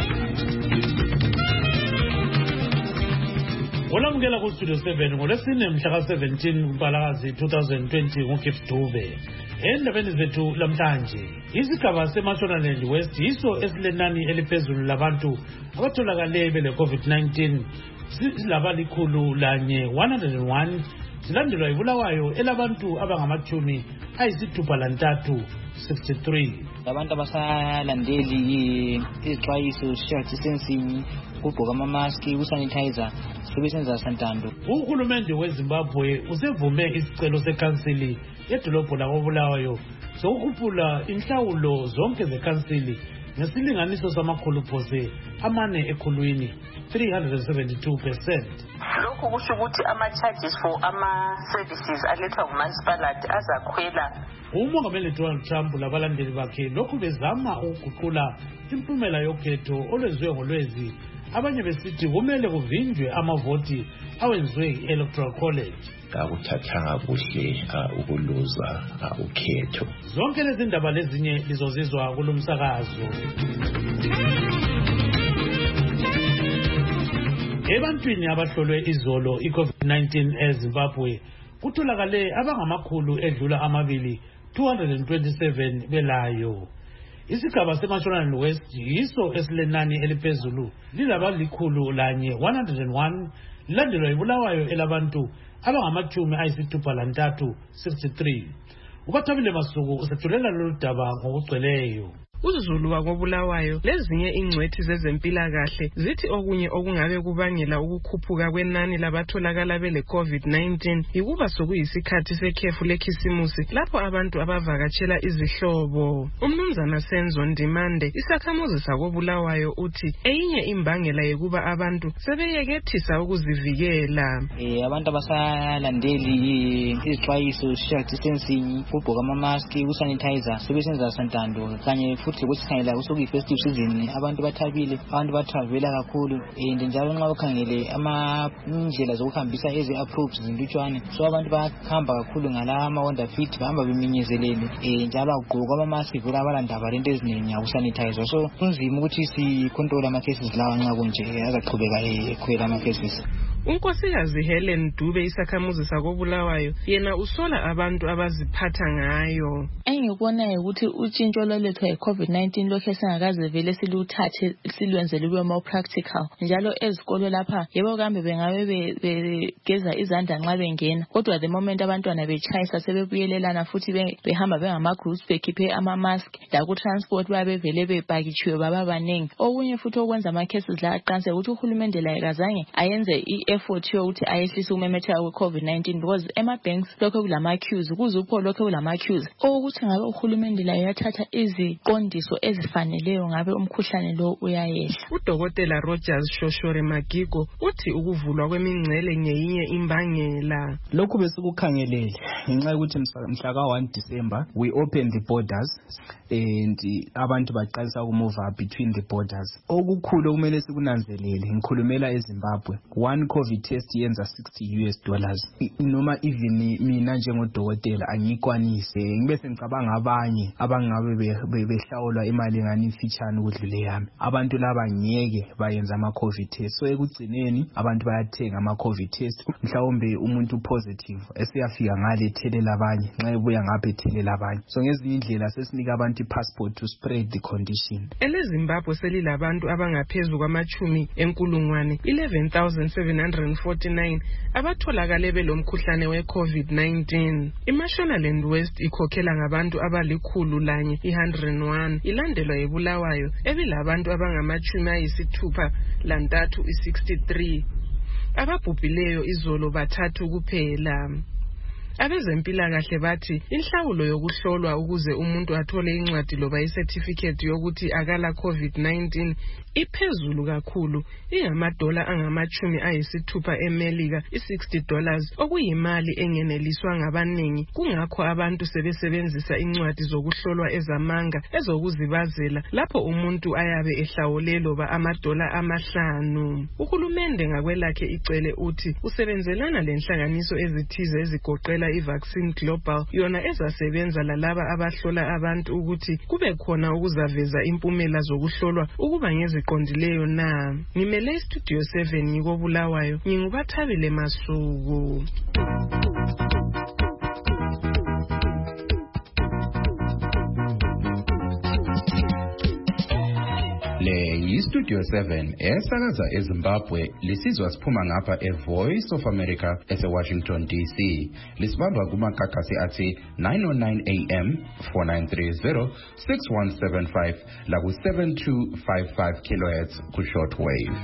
Olamukela ku-Studio 7 ngolwesine mhla ka-17 kuMpalakazi 2020 nguGift Dube. Endabeni zethu lamhlanje, isigaba seMashonaland West yiso esilenani eliphezulu labantu abatholakale bele COVID-19 silabalikhulu lanye 101 silandelwa ibulawayo elabantu abangamachumi ayisithupha lantathu 63. Abantu abasalandeli izixwayiso social distancing, ukugqoka amamaski, ukusanitizer sebesenza santando. Uhulumende weZimbabwe usevume isicelo sekhansili edolobho lakobulawayo sokukhuphula inhlawulo zonke zekhansili ngesilinganiso samakhulu phose amane ekhulwini 372%. Lokhu kusho ukuthi ama-charges for ama-services alethwa ngumansipalati azakhwela. Umongameli Donald Trump labalandeli bakhe lokhu bezama ukuguqula impumela yokhetho olwenziwe ngolwezi, abanye besithi kumele kuvinjwe amavoti awenziwe i-Electoral College. Kakuthathanga kuhle ukuluza ukhetho. Zonke lezi ndaba lezinye lizozizwa kulomsakazo. Ebantwini abahlolwe izolo i-COVID-19 eZimbabwe kutholakale abangamakhulu edlula amabili 227 belayo. Isigaba seMashonaland West yiso esilenani eliphezulu lilabalikhulu lanye 101 lilandelwa ibulawayo elabantu abangamachumi ayisithupha lantathu 63. Ubathabile Masuku usethulela lolu daba ngokugcweleyo. UZulu wakobulawayo lezinye ingcwethi zezempilakahle zithi okunye okungabe kubangela ukukhuphuka kwenani labatholakala bele COVID-19 yikuba sokuyisikhathi sekhefu lekhisimusi lapho abantu abavakatshela izihlobo. Umnumzana Senzo Ndimande isakhamuzi sakobulawayo uthi eyinye imbangela yokuba abantu sebeyekethisa ukuzivikela. Abantu abasalandeli izixwayiso social distancing, ukugqoka amamaski, ukusanitizer sebesenza santando kanye futhi kusikhangela kusuku festive season abantu bathabile, abantu batravela kakhulu and njalo nxa ukhangele indlela zokuhambisa ezi-approves zintutshwane, so abantu bahamba kakhulu ngala ama-Honda Fit bahamba beminyezelele njalo akugqoka amamaski vula abalandaba lento eziningi akusanitizer, so kunzima ukuthi sikhontrola ama-cases lawa nxa kunje azaqhubeka ekhwela ama-cases. Unkosikazi Helen Dube isakhamuzi sakobulawayo yena usola abantu abaziphatha ngayo. Engikubonayo ukuthi utshintsho lwalethwa yi-COVID-19 lokhu esingakaze vele siluthathe silwenze lube more practical. Njalo ezikolo lapha yebo kambe bengabe begeza izandla nxa bengena, kodwa the moment abantwana betshayisa sebebuyelelana futhi behamba bengama-groups bekhiphe ama-mask laku-transport babevele bepakitshiwe baba baningi. Okunye futhi okwenza ama-cases la aqanse ukuthi uhulumende laye kazange ayenze effort yokuthi ayehlise ukumemetheka kwe-COVID-19 because ema-banks lokho kulama-queues, kuzupho lokho kulama-queues. Ukuthi ngabe uhulumende layo yathatha iziqondiso ezifaneleyo ngabe umkhuhlane lo uyayehla. Udokotela Rogers Shoshore Magigo uthi ukuvulwa kwemingcele ngeyinye imbangela. Lokhu besikukhangelele ngenxa yokuthi mhla ka-1 December we opened the borders and abantu baqalisa ukumove between the borders. Okukhulu kumele sikunanzelele ngikhulumela eZimbabwe, one i-COVID test yenza $60 noma even mina njengodokotela angikwanise ngibe sengicabanga abanye abangabe behlawulwa imali engani imfitshane ukudlule yami. Abantu laba ngeke bayenza ama-COVID test, so ekugcineni abantu bayathenga ama-COVID test, mhlawumbe umuntu positive esiyafika ngale ethelela abanye, nxa ebuya ngapha ethelela abanye. So ngezinye indlela sesinika abantu i-passport to spread the condition. EleZimbabwe selilabantu abangaphezu kwamachumi enkulungwane 11,749 abatholakale belomkhuhlane we-COVID-19. iMashonaland West ikhokhela ngabantu abali101, ilandelwa eBulawayo ebilabantu abangamachumi ayisithupha lantathu 63. Ababhubhileyo izolo bathathu kuphela. Abezempilakahle bathi inhlawulo yokuhlolwa ukuze umuntu athole incwadi loba icertificate yokuthi akala COVID-19 iphezulu kakhulu, ingamadola angamachumi ayisithupha eMelika, $60, okuyimali engeneliswa ngabaningi. Kungakho abantu sebesebenzisa incwadi zokuhlolwa ezamanga ezokuzibazela lapho umuntu ayabe ehlawule loba amadola amahlanu. Uhulumende ngakwelakhe icele uthi usebenzelana lenhlanganiso ezithize ezigoqela i-Vaccine Global, yona ezasebenza lalaba abahlola abantu ukuthi kube khona ukuzaveza impumela zokuhlolwa ukuba ngeziqondileyo na. Ngimele Studio 7 ngikobulawayo, ngingubathabile Masuku. Le yi-Studio 7 esakaza eZimbabwe, lisizwa siphuma ngapha eVoice of America ese-Washington DC. Lisibamba kumakakasi athi 909 AM, 4930, 6175 laku-7255 kHz ku-shortwave.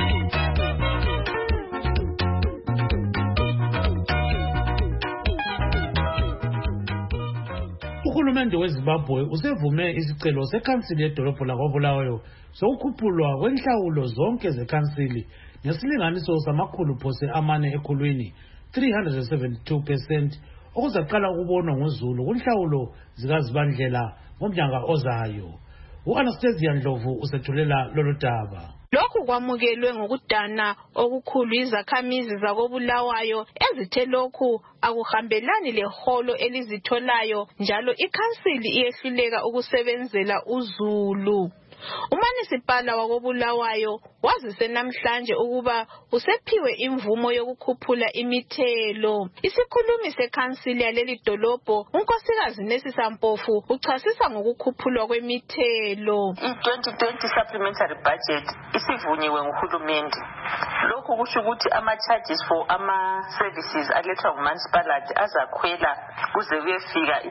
Uhulumende weZimbabwe usevume isicelo sekhansili yedolobho lakwaBulawayo sokukhuphulwa kwenhlawulo zonke zekhansili ngesilinganiso samakhulu phose amane ekhulwini 372%, okuzaqala ukubonwa ngoZulu kunhlawulo zikazibandlela ngomnyaka ozayo. U-Anastasia Ndlovu usethulela lolu daba. Lokhu kwamukelwe ngokudana okukhulu izakhamizi zakoBulawayo ezithe lokhu akuhambelani leholo elizitholayo njalo ikhansili iyehluleka ukusebenzela uZulu. Umanisipala wakoBulawayo wazise namhlanje ukuba usephiwe imvumo yokukhuphula imithelo. Isikhulumi sekhansili yaleli dolobho, unkosikazi Nesisa Mpofu, uchasisa ngokukhuphulwa kwemithelo. I-2020 supplementary budget isivunyiwe nguhulumende. Lokhu kusho ukuthi ama-charges for ama-services alethwa ngumanisipalati azakhwela kuze kuyefika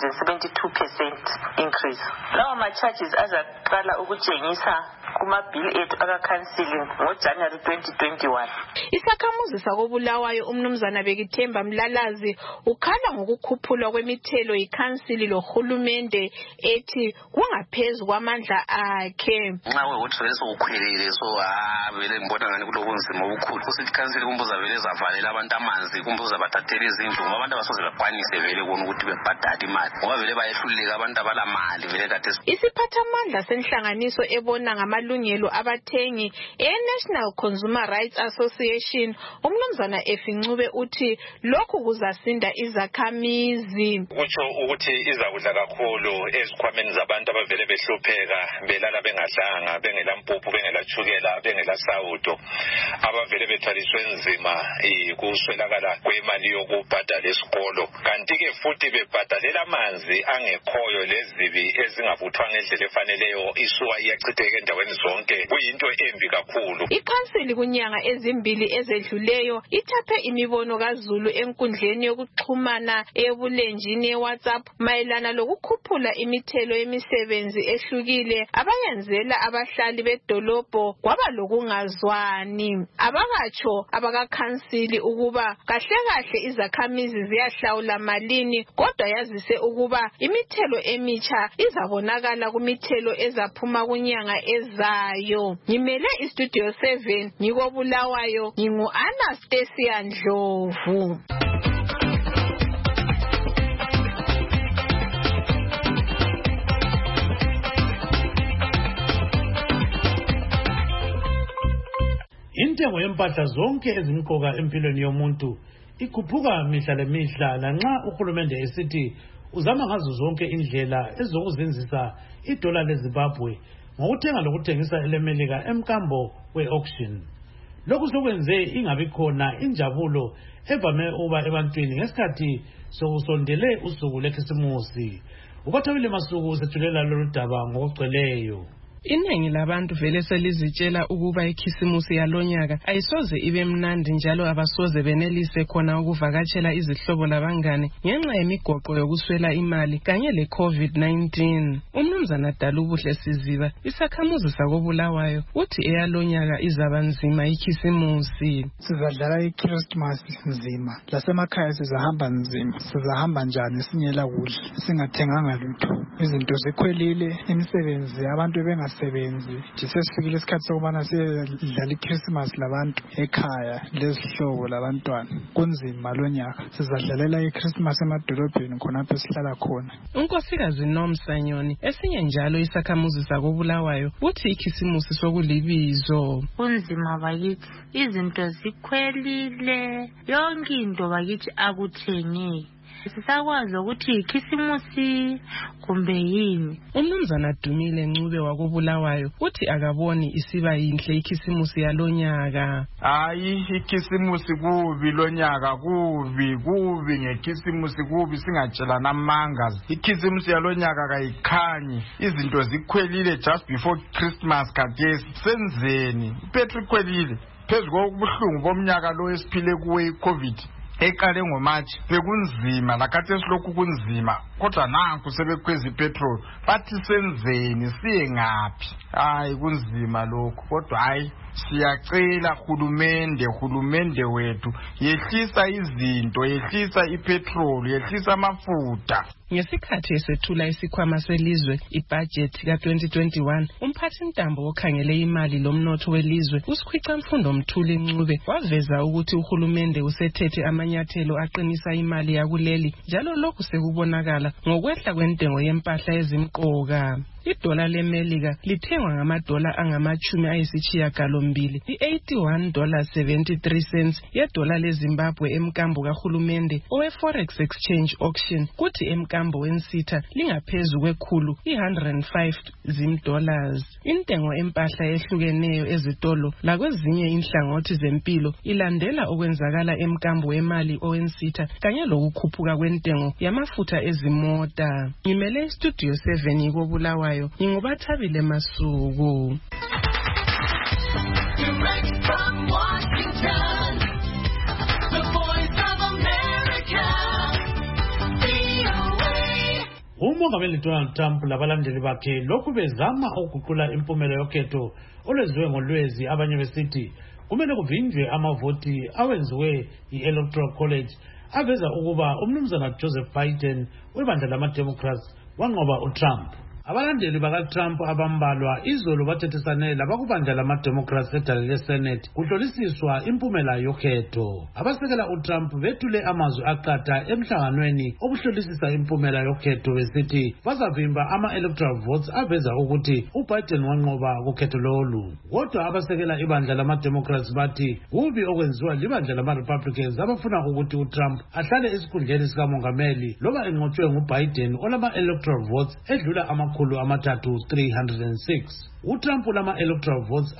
i-372% increase. Lawo ma-charges azaqala ukutshengisa kumabhili ethu akakhansili ngoJanuary 2021. Isakhamuzi sakoBulawayo umnumzana Bekithemba Mlalazi ukhala ngokukhuphulwa kwemithelo yikhansili lohulumende ethi kungaphezulu kwamandla akhe. Nxa uthwese ukhwelile so vele ngibona ngani kulobunzima obukhulu. Kusithi ikhansili kumbuza vele zavalela abantu amanzi, kumbuza bathathele izindlu, ngoba abantu abasoze bakwanise vele kona ukuthi bebhadale imali, ngoba vele bayehluleka abantu abalamali vele kade. Isiphathamandla senhlanganiso ebona ngamalungelo abathengi e-National Consumer Rights Association umnumzana Efincube uthi lokhu kuzasinda izakhamizi. Kutsho ukuthi izakudla kakhulu ezikhwameni zabantu abavele behlupheka, belala bengadlanga, bengela mpuphu, bengela tshukela, bengela sawudo, abavele bethwaliswe nzima kuswelakala kwemali yokubhadala esikolo, kanti-ke futhi bebhadalela amanzi angekhoyo lezibi ezingavuthwa ngendlela efaneleyo, isuka iyachitheka endaweni zonke. Kuyinto embi kakhulu. Ikhansili kunyanga ezimbili ezedluleyo ithaphe imibono kaZulu enkundleni yokuxhumana ebulenjini yeWhatsApp mayelana lokukhuphula imithelo yemisebenzi ehlukile abayenzela abahlali bedolobho kwaba lokungazwani. Abakatsho abakakhansili ukuba kahle kahle izakhamizi ziyahlawula malini, kodwa yazise ukuba imithelo emitsha izabonakala kumithelo ezaphuma kunyanga ezayo. Ngimele iStudio 7 ngikobulawayo, ngingu-Anastasia Ndlovu. Intengo intengo yempahla zonke ezimqoka empilweni yomuntu ikhuphuka mihla lemihla, lanxa uhulumende esithi uzama ngazo zonke indlela ezokuzinzisa idola leZimbabwe ngokuthenga lokuthengisa elemelika emkambo we-auction. Lokhu sokwenze ingabi khona injabulo evame ukuba ebantwini ngesikhathi sokusondele usuku lekhisimusi. Ubathabile Masuku sethulela lolu daba ngokugcweleyo. Iningi labantu vele selizitshela ukuba ikhisimusi yalonyaka ayisoze ibe mnandi njalo abasoze benelise khona ukuvakatshela izihlobo labangane ngenxa yemigoqo yokuswela imali kanye le-COVID-19. Umnumzana Dalubuhle Siziba, isakhamuzi sakobulawayo, uthi eyalonyaka izaba nzima ikhisimusi. Sizadlala iChristmas nzima, lasemakhaya sizahamba nzima. Sizahamba njani singela kudla, singathenganga lutho. Izinto zikhwelile, imisebenzi abantu bengasebenzi. Sesifikile isikhathi sokubana sidlala iChristmas labantu ekhaya lezihlobo labantwana. Kunzima lonyaka. Sizadlalela iChristmas emadolobheni khonapho esihlala khona. Unkosikazi Nomsanyoni, esinye njalo isakhamuzi sakobulawayo, uthi ikhisimusi sokulibizo. Kunzima bakithi, izinto zikhwelile, yonke into bakithi akuthengeki. Sisakwazi ukuthi ikhisimusi kumbe yini. Umnumzana Dumile Ncube wakobulawayo uthi akaboni isiba yinhle ikhisimusi yalonyaka. Hayi, ikhisimusi kubi lonyaka, kubi ngekhisimusi kubi, singatshelana amanga. Ikhisimusi yalonyaka kayikhanyi, izinto zikhwelile just before Christmas khathesi. Senzeni? Ipetrol ikhwelile phezu kobuhlungu bomnyaka lo esiphile kuwe iCovid. Ekale ngoMarch bekunzima, lakhathesi lokhu kunzima, kodwa nanku sebekhweza ipetrol. Bathi senzeni, siye ngaphi? Hayi kunzima lokhu, kodwa hayi siyacela hulumende wethu yehlisa izinto, yehlisa ipetrol, yehlisa amafutha. Ngesikhathi esethula isikhwama selizwe ibudget ka-2021, umphathi ntambo okhangele imali lomnotho welizwe uSikhwica Mfundo Mthuli Ncube waveza ukuthi uhulumende usethethe amanyathelo aqinisa imali yakuleli, njalo lokhu sekubonakala ngokwehla kwentengo yempahla ezimqoka. Idola lemelika lithengwa ngamadola angama-80 i-$81.73 yedola leZimbabwe emkambo kahulumende owe-Forex Exchange Auction, kuthi emkambo wensitha lingaphezu kwekhulu i-$105. Intengo empahla ehlukeneyo ezitolo lakwezinye inhlangothi zempilo ilandela okwenzakala emkambo wemali owensitha kanye lokukhuphuka kwentengo yamafutha ezimota. Ngimele iStudio 7 ikobulawayo, Ngingubathabile Masuku. Direct from Washington, the Voice of America, VOA. Umongameli Donald Trump labalandeli bakhe lokhu bezama ukuguqula impumela yokhetho olwenziwe ngolwezi, abanye besithi kumele kuvinjwe amavoti awenziwe yi-Electoral College aveza ukuba umnumzana Joseph Biden webandla lama-Democrats wanqoba uTrump. Abalandeli baka-Trump abambalwa izolo bathethisane labakubandla lama-Democrats edale leSenate kuhlolisiswa impumela yokhetho. Abasekela uTrump bethule amazwi aqatha emhlanganweni obuhlolisisa impumela yokhetho besithi bazavimba ama-electoral votes aveza ukuthi uBiden wanqoba kukhetho lolu. Kodwa abasekela ibandla lama-Democrats bathi kubi okwenziwa libandla lama-Republicans abafuna ukuthi uTrump ahlale esikhundleni sikamongameli loba enqotshwe nguBiden olama-electoral votes edlula amakhulu 306. uTrump lama-electoral votes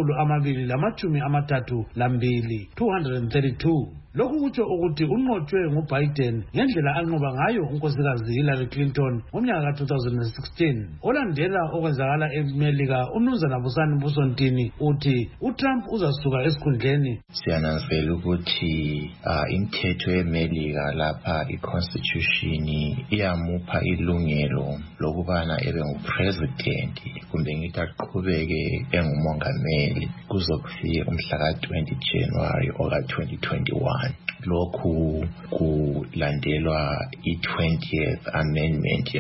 angama-232, 232. Lokhu kutsho ukuthi unqotshwe nguBiden ngendlela anqoba ngayo unkosikazi Hillary Clinton ngomnyaka ka-2016. Olandela okwenzakala eMelika, umnumzana Busani Busontini uthi uTrump uzasuka esikhundleni. Siyananzelela ukuthi imithetho yeMelika lapha iConstitution iyamupha ilungelo lokubana ebe ngupresident kumbe ngithi aqhubeke engumongameli kuzokufika umhla ka-20 January oka-2021. Lokhu kulandelwa i-20th amendment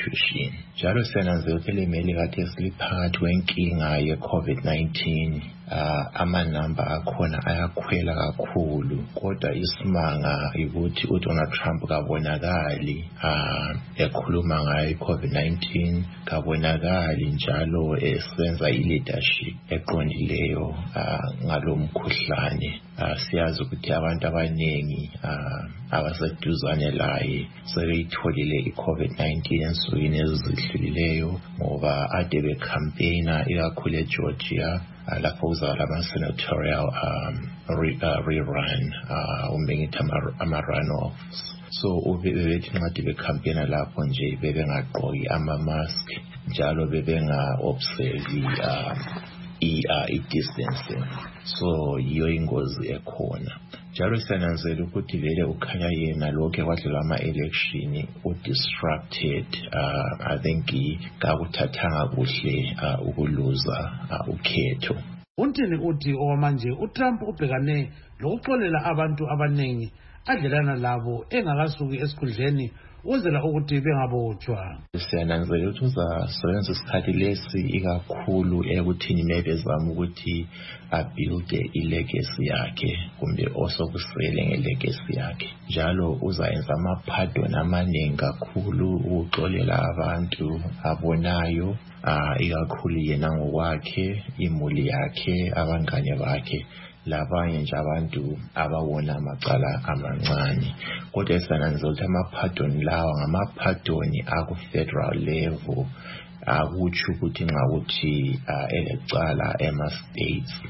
ye-Constitution. Njalo siyananzelela ukuthi leMelika kade siliphakathi kwenkinga ye-COVID-19. amanamba akhona ayakhwela kakhulu, kodwa isimanga ukuthi uDonald Trump kabonakali ekhuluma ngayo i-COVID-19, kabonakali njalo esenza i-leadership eqondileyo ngalomkhuhlane. Siyazi ukuthi abantu abaningi abaseduzane laye sebeyitholile i-COVID-19 ensukwini ezidlulileyo ngoba ade becampaigna ikakhulu eGeorgia lapho kuzaba lama-senatorial rerun ngithi ama-runoffs. So bebethi nxa becampaigna lapho nje bebengagqoki ama-mask njalo bebenga-observe i-distancing. So yiyo ingozi ekhona. Njalo siyananzela ukuthi vele ukhanya yena lokhu kwadlula ama-election u-distracted. I think kakuthathanga kuhle ukuluza ukhetho. Untini uthi owamanje uTrump ubhekane lokuxolela abantu abaningi adlelana labo engakasuki esikhundleni uzela ukuthi bengabotshwa. Siyananzela ukuthi uzasebenzisa isikhathi lesi ikakhulu ekuthini mebezama ukuthi abuilde ilegacy yakhe kumbe osokusele ngelegacy yakhe. Njalo uzayenza ama-pardon amaningi kakhulu ukuxolela abantu abonayo ikakhulu yena ngokwakhe, imuli yakhe, abangane bakhe, labanye nje abantu abawona amacala amancane. Kodwa siyananzela ukuthi ama-pardon lawa ngama-pardon aku-federal level, akutsho ukuthi nxa ukuthi elecala ema-states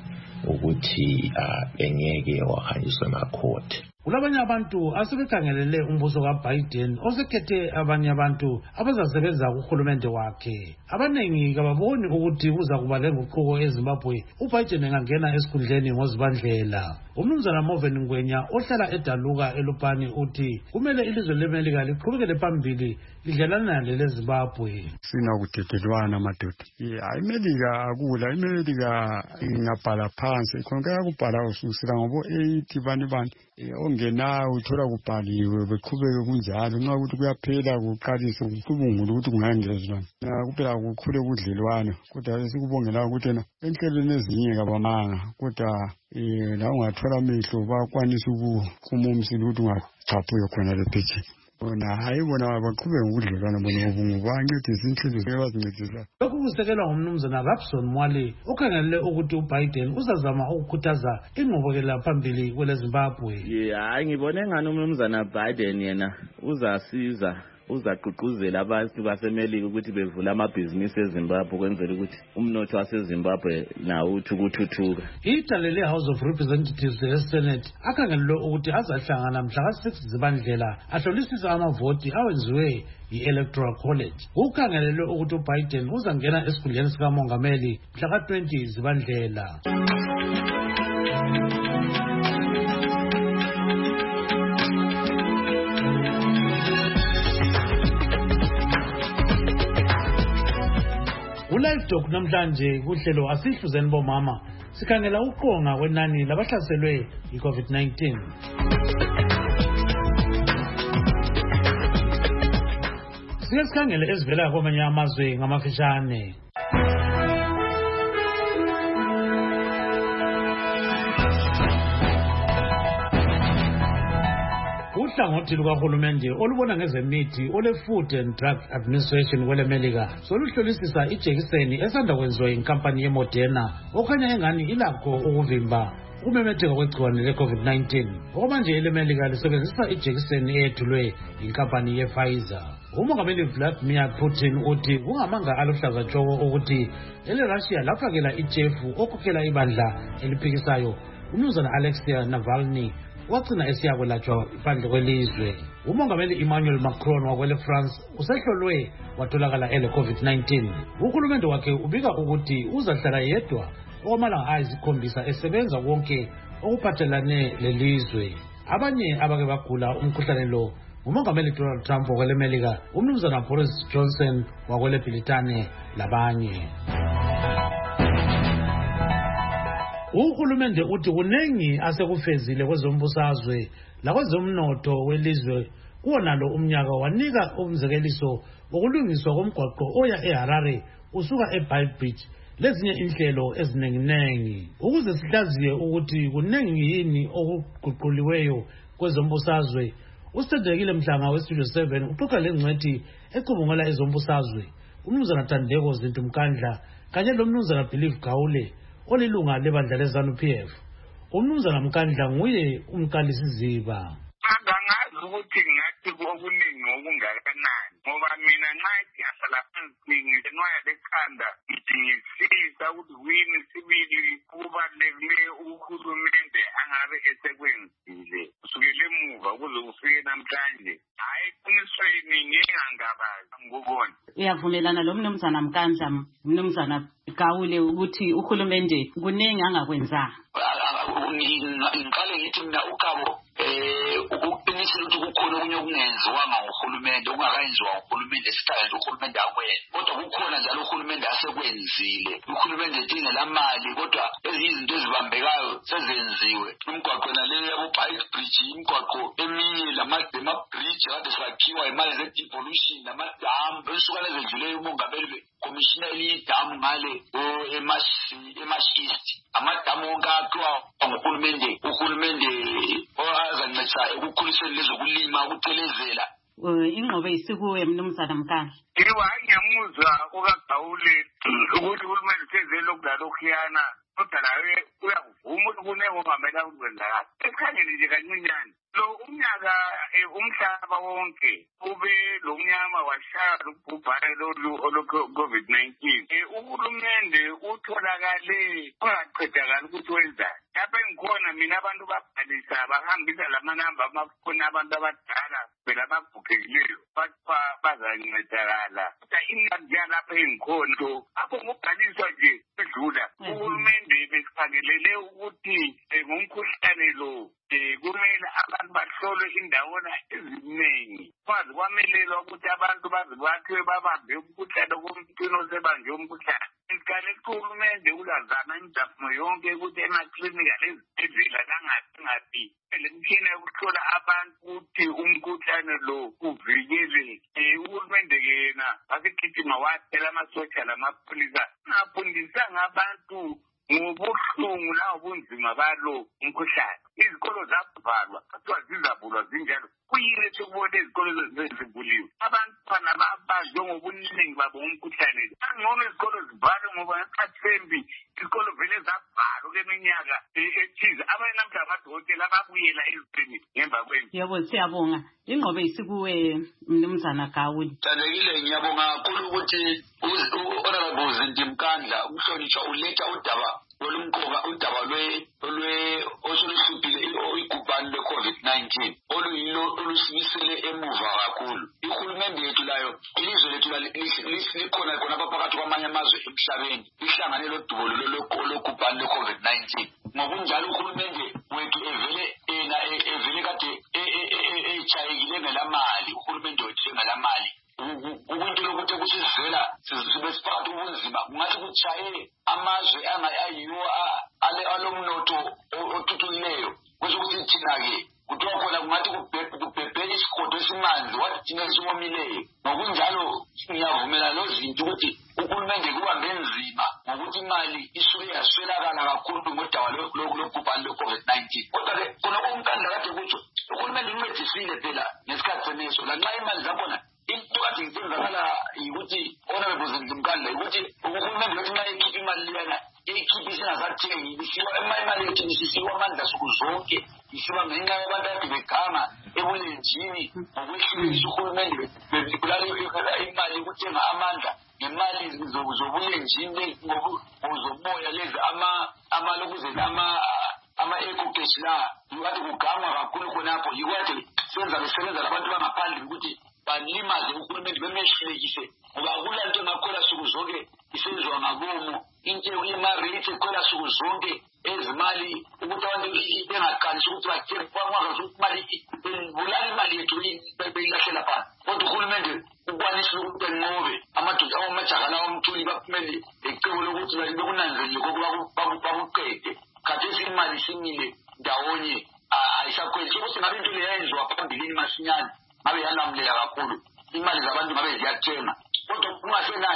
ukuthi bengeke wahanjiswe ema-court. Kulabanye abantu asebekhangelele umbuso kaBiden osekhethe abanye abantu abazasebenza kuhulumende wakhe. Abanengi kababoni ukuthi kuza kuba lenguquko eZimbabwe uBiden engangena esikhundleni ngoZibandlela. Umnumzana Moven Ngwenya ohlala eDaluka eLupane uthi kumele ilizwe leMelika liqhubekele phambili lidlalana leZimbabwe. Sinakudedelwana madoda. iMelika akula, iMelika ingabhala phansi khona kuyakubhala ususela ngobo 80 bani ongena uthola kubhaliwe beqhubeke kunjalo nxa ukuthi kuyaphela kuqalise ukubungula ukuthi kungangezwana kuphela kukhule kudlelwana. Kodwa sikubongela ukuthi enhlelweni ezinye kabamanga, kodwa la ungathola amehlo bakwanisa ukumumsila ukuthi ungachaphuyo khona lephethini. Bona hayi bona baqhubeke ngokudlelwana bona ubungu bancedisa inhlelo ebazincedisa. Lokhu kusekelwa ngumnumzana Rapson Mwale okhangelele ukuthi uBiden uzazama ukukhuthaza inqubekela phambili kweleZimbabwe. Hayi ngibone ngani umnumzana Biden yena uzasiza, uzaqhuquzela abantu baseMelika ukuthi bevula amabhizinisi eZimbabwe kwenzela ukuthi umnotho waseZimbabwe nawo uthi ukuthuthuka. Icala le-House of Representatives eSenate akhangelelwe ukuthi azahlangana mhla ka-6 Zibandlela ahlolisisa amavoti awenziwe yi-Electoral College. Ukhangelelwe ukuthi uBiden uzangena esikhundleni sikamongameli mhla ka-20 Zibandlela. Live Talk namhlanje kuhlelo asihluzeni bomama sikhangela uqonga kwenani labahlaselwe yi-COVID-19. Sike sikhangele ezivela kwamanye amazwe ngamafishane. Uhlangothi lukahulumende olubona ngezemithi ole-Food and Drug Administration kweleMelika soluhlolisisa ijekiseni esanda kwenziwa yinkampani yeModerna okhanya engani ilakho ukuvimba ukumemetheka kwegciwane le-COVID-19. Okwamanje eleMelika lisebenzisa ijekiseni eyethulwe yinkampani ye-Pfizer. Umongameli Vladimir Putin uthi kungamanga aluhlaza tshoko ukuthi ele-Russia lafakela ijefu okhokhela ibandla eliphikisayo umnumzana Alexei Navalny wagcina esiyakwelatshwa phandle kwelizwe. Umongameli Emmanuel Macron wakwele-France usehlolwe watholakala ele-COVID-19. Uhulumende wakhe ubika ukuthi uzahlala yedwa okwamalanga ayisikhombisa esebenza konke okuphathelane lelizwe. Abanye abake bagula umkhuhlane lo umongameli Donald Trump wakweleMelika, umnumzana Boris Johnson wakwele-Britane labanye. Uhulumende uthi kunengi asekufezile kwezombusazwe lakwezomnotho welizwe kuwonalo umnyaka wanika umzekeliso wokulungiswa komgwaqo oya eHarare usuka eBayi Bridge lezinye inhlelo ezinenginengi ukuze sihlaziye ukuthi kuningi yini okuguquliweyo kwezombusazwe. Usedekile Mhlanga weStudio 7 uxoxa lengcwethi ecubungela ezombusazwe, umnumzana Thandeko Zintumkandla kanye lomnumzana Believe Gawule olilunga lebandla leZANU-PF. Umnumzana Mkandla nguye umqalisi ziba. Angazi ukuthi ngathi okuningi okungakanani ngoba mina nxa ngiyahlala phansi ngenwaya lekhanda ngidingisisa ukuthi kuyini sibili kubalulekile uhulumende angabe esekwenzile kusukela emuva kuze kufike namhlanje. Hayi qinisweni ngingangabazi ngokubona. Uyavumelana lo mnumzana Mkandla, mnumzana Gawule ukuthi uhulumende kuningi angakwenzanga? Ngiqale ngithi mina uKabo uqinisile ukuthi kukhona okunye okungenziwanga nguhulumende okungakayenziwa nguhulumende esikhaya uhulumende akwenza, kodwa kukhona njalo uhulumende asekwenzile. Uhulumende edingela mali kodwa ezinye izinto ezibambekayo sezenziwe. Imigwaqo naleyo yabo-Pike Bridge, imigwaqo eminye lama-bridge kade sakhiwa imali ze-devolution namadamu ensukwini ezedluleyo umongameli komishina eliyidamu ngale eMash East. Amadamu wonke akhiwa nguhulumende azancedisa ekukhuliseni lezokulima ukucelezela. Inqobe isikuwe mnumzana Mkandla. Ngiyamuzwa ukaGawule ukuthi uhulumende senze lokhu lalokhuyana kodwa nawe uyakuvuma ukuthi kunengokungamela ukwenzakala. Esikhangele nje kancinyane lo umnyaka umhlaba wonke ube lo mnyama washaya lubhubhane olwe-COVID-19. Uhulumende utholakale ungaqedakali ukuthi wenzani. Lapha engikhona mina abantu babhalisa bahambisa lamanamba amafoni abantu abadala phela abagugekileyo bazancedakala. Kodwa imali yalapha engikhona apho ngubhaliswa nje edlula. Uhulumende besikhangelele ukuthi ngomkhuhlane lo kumele abantu bahlolwe indawona eziningi. Kwazi kwamelelwa ukuthi abantu baze bakhe babambe umkhuhlane komntwini osebanje umkhuhlane. Isikhathi uhulumende ulazama imizamo yonke ukuthi emaklinika lezibhedlela ngaphi le mtshina yokuhlola abantu ukuthi umkhuhlane lo uvikeleke. Uhulumende yena wasigijima wathela amasotsha lamapholisa angafundisanga abantu ngobuhlungu nobunzima balo umkhuhlane. Izikolo zavalwa kuthiwa zizavulwa zinjalo. Kuyini esikubona izikolo zivuliwe? Abantwana babanjwe ngobuningi babo umkhuhlane. Angcono izikolo zivalwe ngoba ngathembi izikolo vele zavalwa kweminyaka ethize. Abanye namhla amadokotela ababuyela ezweni ngemva kwempi. Yebo siyabonga. Inqobe isikuwe mnumzana Gawule. Thandekile ngiyabonga kakhulu ukuthi u-Honorable Zintimkandla umhlonishwa uletha olumqoka udaba oselusubhile igubhane le-COVID-19 oluyilo olusibisele emuva kakhulu. Ihulumende yethu layo ilizwe lethu likhona khonapha phakathi kwamanye amazwe emhlabeni lihlangane lodubo logubhane le-COVID-19. Ngokunjalo uhulumende wethu evele kade ejayekile ngelamali. Uhulumende wethu engelamali ukunto lokuthi kusivela sibe siphakathi ubunzima kungathi kutshaye amazwe ayiwo alomnotho othuthukileyo kwesokuthi thina-ke kuthiwa khona kungathi kubhebhele isigodo esimanzi wathi thina esiomileyo. Ngokunjalo ngiyavumela nozinto ukuthi uhulumende kubambe nzima ngokuthi imali isuke yaswelakala kakhulu ngodaba logubhane lwe-COVID-19. Kodwa-ke khona umkandla kade kutsho uhulumende uncedisile phela ngesikhathi seneso lanxa imali zakhona into kade ngizenzakala yikuthi Honorable Zintimkandla ukuthi uhulumende wethu nxa ekhipha imali liyana eyikhipha isingasathengi imali yethu isisiwa amandla suku zonke isiba ngenxa yabantu akade beganga ebulenjini ngokwehlulisa uhulumende bebulala imali ukuthenga amandla ngemali zobulenjini zomoya lezi amalokuze ama-eco-cash la kade kugangwa kakhulu khonapho yikwade besebenza labantu bangaphandle ukuthi balimaze uhulumende bemehlulekise ngoba akula nto engakhona suku zonke isenziwa ngabomo. Into ima-rates ekhona suku zonke ezimali ukuthi abantu bengaqalisi ukuthi bathenge bakwazi ukuthi imali bulala imali yethu beyilahlela phansi. Kodwa uhulumende ukwanisile ukuthi enqobe amajaha lawo omthuli baphumele ecebo lokuthi bekunanzelile bakuqede. Khathesi imali simile ndawonye ayisakhweli. Sokuthi ngabe into le yayenziwa phambilini masinyane ngabe yanamulela kakhulu imali zabantu ngabe ziyathenga. Kodwa kungasenani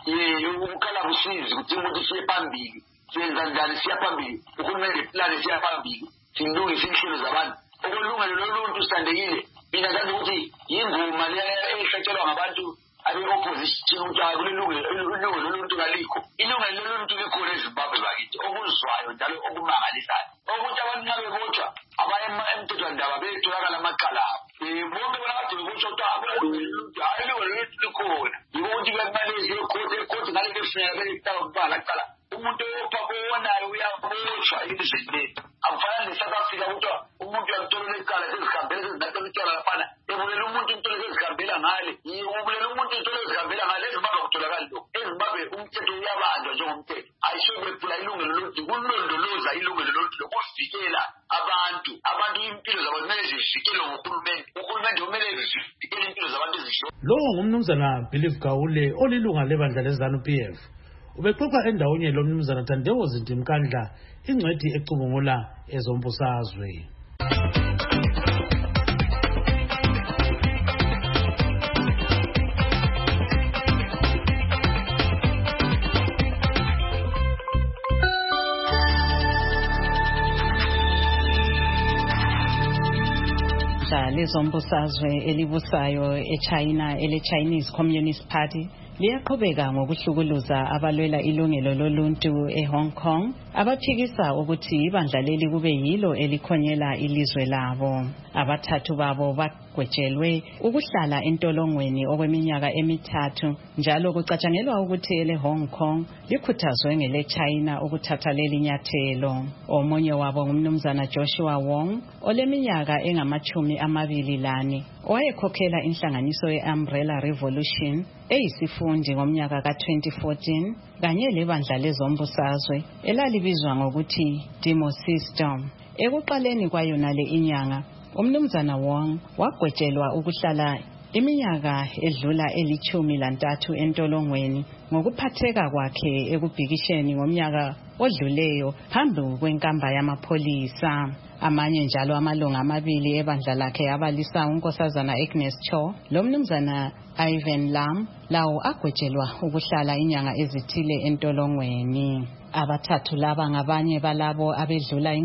ukukhala usizi ukuthi umuntu siye phambili senza njani siya phambili uhulumende plan siya phambili silungise inhlelo zabantu okulungelo loluntu sithandekile mina ngathi ukuthi ingoma le ehlatshelwa ngabantu abe-opposition ukuthi kulilungelo loluntu kalikho ilungelo loluntu likhona eZimbabwe bakithi okuzwayo njalo okumangalisayo ukuthi abantu nxa bebotshwa abanye emthethwandaba betholakala amaqala abo bonke bonakade bebotshwa ukuthi ilungelo loluntu likhona yiko ukuthi kumele ekhothi ngale befuneka belekutaka kubala kuqala umuntu ophabonayo uyabotshwa elizweni lethu akufana ne-South Africa kuthiwa umuntu uyamtholela icala sezihambela sezinathola icala lafana ebulela umuntu intolo sezihambela ngale ubulela umuntu intolo ezihambela ngale eZimbabwe kutholakali lokho eZimbabwe umthetho uyabanjwa njengomthetho ayishobephula ilungelo loluntu kulondoloza ilungelo loluntu lokuvikela abantu impilo zabo kumele zivikelwe uhulumende kumele zivikele impilo zabantu ezisho lowo ngumnumzana Believe Gawule olilunga lebandla leZANU-PF ubexoxa endawonye lomnumzana Thandewo Zintimkandla ingcwethi ecubungula ezombusazwe. Lezombusazwe elibusayo eChina ele-Chinese Communist Party liyaqhubeka ngokuhlukuluza abalwela ilungelo loluntu eHong Kong abaphikisa ukuthi ibandla leli kube yilo elikhonyela ilizwe labo. Abathathu babo bagwejelwe ukuhlala entolongweni okweminyaka emithathu njalo kucatshangelwa ukuthi ele-Hong Kong likhuthazwe ngele-China ukuthatha leli nyathelo. Omunye wabo ngumnumzana Joshua Wong oleminyaka engama-24 owayekhokhela inhlanganiso ye-Umbrella Revolution eyisifundi ngomnyaka ka-2014 kanye lebandla lezombusazwe elalibizwa ngokuthi Demosystem. Ekuqaleni kwayona le inyanga umnumzana Wong wagwejelwa ukuhlala iminyaka edlula eli-13 entolongweni ngokuphatheka kwakhe ekubhikisheni ngomnyaka odluleyo phambi kwenkamba yamapholisa. Amanye njalo amalunga amabili ebandla lakhe abalisa unkosazana Agnes Cho lomnumzana Ivan Lam lawo agwejelwa ukuhlala inyanga ezithile entolongweni. Abathathu laba ngabanye balabo abedlula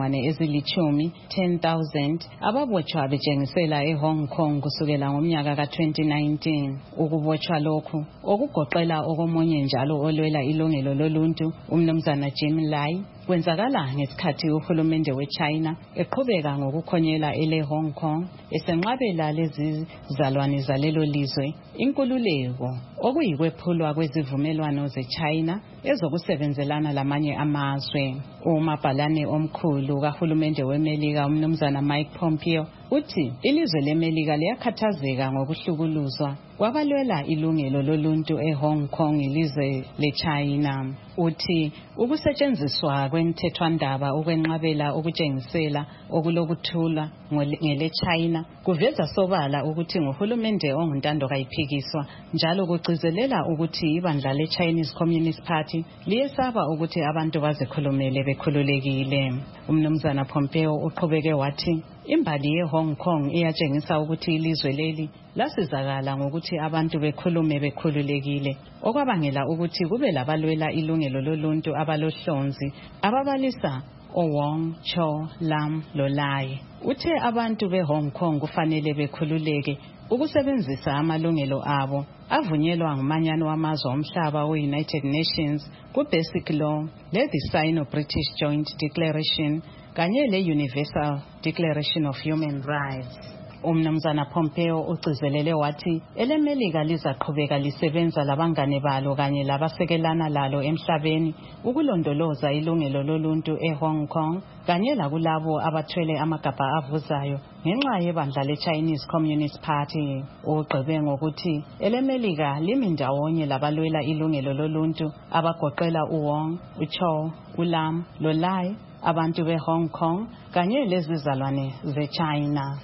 10,000 ababotshwa betshengisela eHong Kong kusukela ngomnyaka ka-2019. Ukubotshwa lokhu okugoqela okomunye njalo olwela ilungelo loluntu umnumzana Jim Lai kwenzakala ngesikhathi uhulumende weChina eqhubeka ngokukhonyela ele-Hong Kong esenqabela lezi zalwane zalelo lizwe inkululeko okuyikwephulwa kwezivumelwano zeChina ezokusebenzelana lamanye amazwe. Umabhalane omkhulu kahulumende weMelika umnumzana Mike Pompeo uthi ilizwe leMelika liyakhathazeka ngokuhlukuluzwa kwabalwela ilungelo loluntu eHong Kong ilizwe leChina. Uthi ukusetshenziswa kwemthethwandaba ukwenqabela ukutshengisela okulokuthula ngeleChina kuveza sobala ukuthi nguhulumende onguntando kayiphikiswa njalo kugcizelela ukuthi ibandla leChinese Communist Party liyesaba ukuthi abantu bazikhulumele bekhululekile. Umnumzana Pompeo uqhubeke wathi imbali yeHong Kong iyatshengisa ukuthi ilizwe leli lasizakala ngokuthi abantu bekhulume bekhululekile okwabangela ukuthi kube labalwela ilungelo loluntu abalohlonzi ababalisa oWong, Cho, Lam loLai. Uthe abantu beHong Kong kufanele bekhululeke ukusebenzisa amalungelo abo avunyelwa ngumanyano wamazwe omhlaba we-United Nations ku-Basic Law le-The Sino-British Joint Declaration kanye le-Universal Declaration of Human Rights. Umnumzana Pompeo ugcizelele wathi eleMelika lizaqhubeka lisebenza labangane balo kanye labasekelana lalo emhlabeni ukulondoloza ilungelo loluntu eHong Kong kanye lakulabo abathwele amagabha avuzayo ngenxa yebandla leChinese Communist Party. Ugqibe ngokuthi eleMelika limi ndawonye labalwela ilungelo loluntu abagoqela uWong, uCho, uLam loLai, abantu beHong Kong kanye lezizalwane zeChina.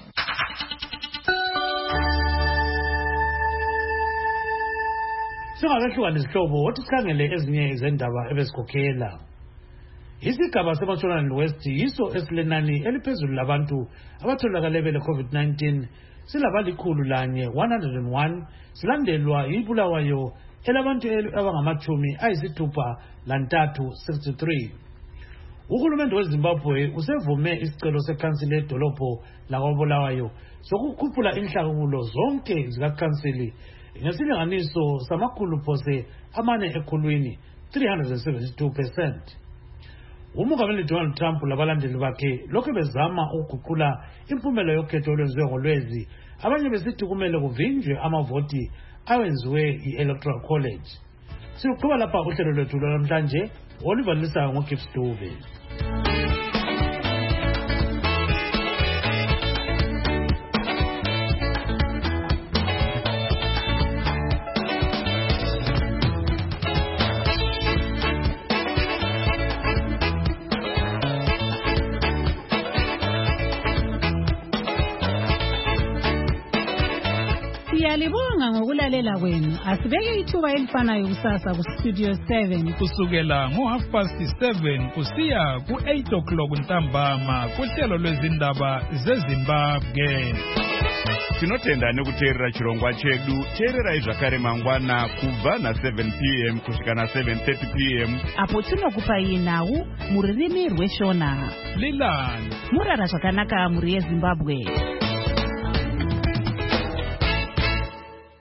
Singakehlukana izihlobo wathi sikhangele ezinye izendaba ebezikhokhela. Isigaba seMashonaland West yiso esilenani eliphezulu labantu abatholakale bele-COVID-19 silabalikhulu lanye 101 silandelwa yiBulawayo elabantu abangamachumi ayisithupha lantathu 63. Uhulumende weZimbabwe usevume isicelo sekhansili edolobho lakwabulawayo sokukhuphula inhlakulo zonke zikakhansili ngesilinganiso samakhulu phose amane ekhulwini 372%. Umongameli Donald Trump labalandeli bakhe lokhu bezama ukuguqula impumela yokhetho olwenziwe ngoLwezi, abanye besithi kumele kuvinjwe amavoti awenziwe i-Electoral College. Siyoqhuba lapha uhlelo lwethu lwamhlanje oluvalisayo ngoGibbs Dube. Siyalibonga ngokulalela kwenu. Asibeke ithuba elifanayo kusasa ku Studio 7 kusukela ngo7:30 kusiya ku8 ntambama kuhlelo lwezindaba zeZimbabwe. Tinotenda nekuteerera chirongwa chedu. Teererai zvakare mangwana kubva na7 p.m. kusvika na7:30 p.m. apo tinokupai nhau muririmi rweShona. Lilani murara zvakanaka muri yeZimbabwe.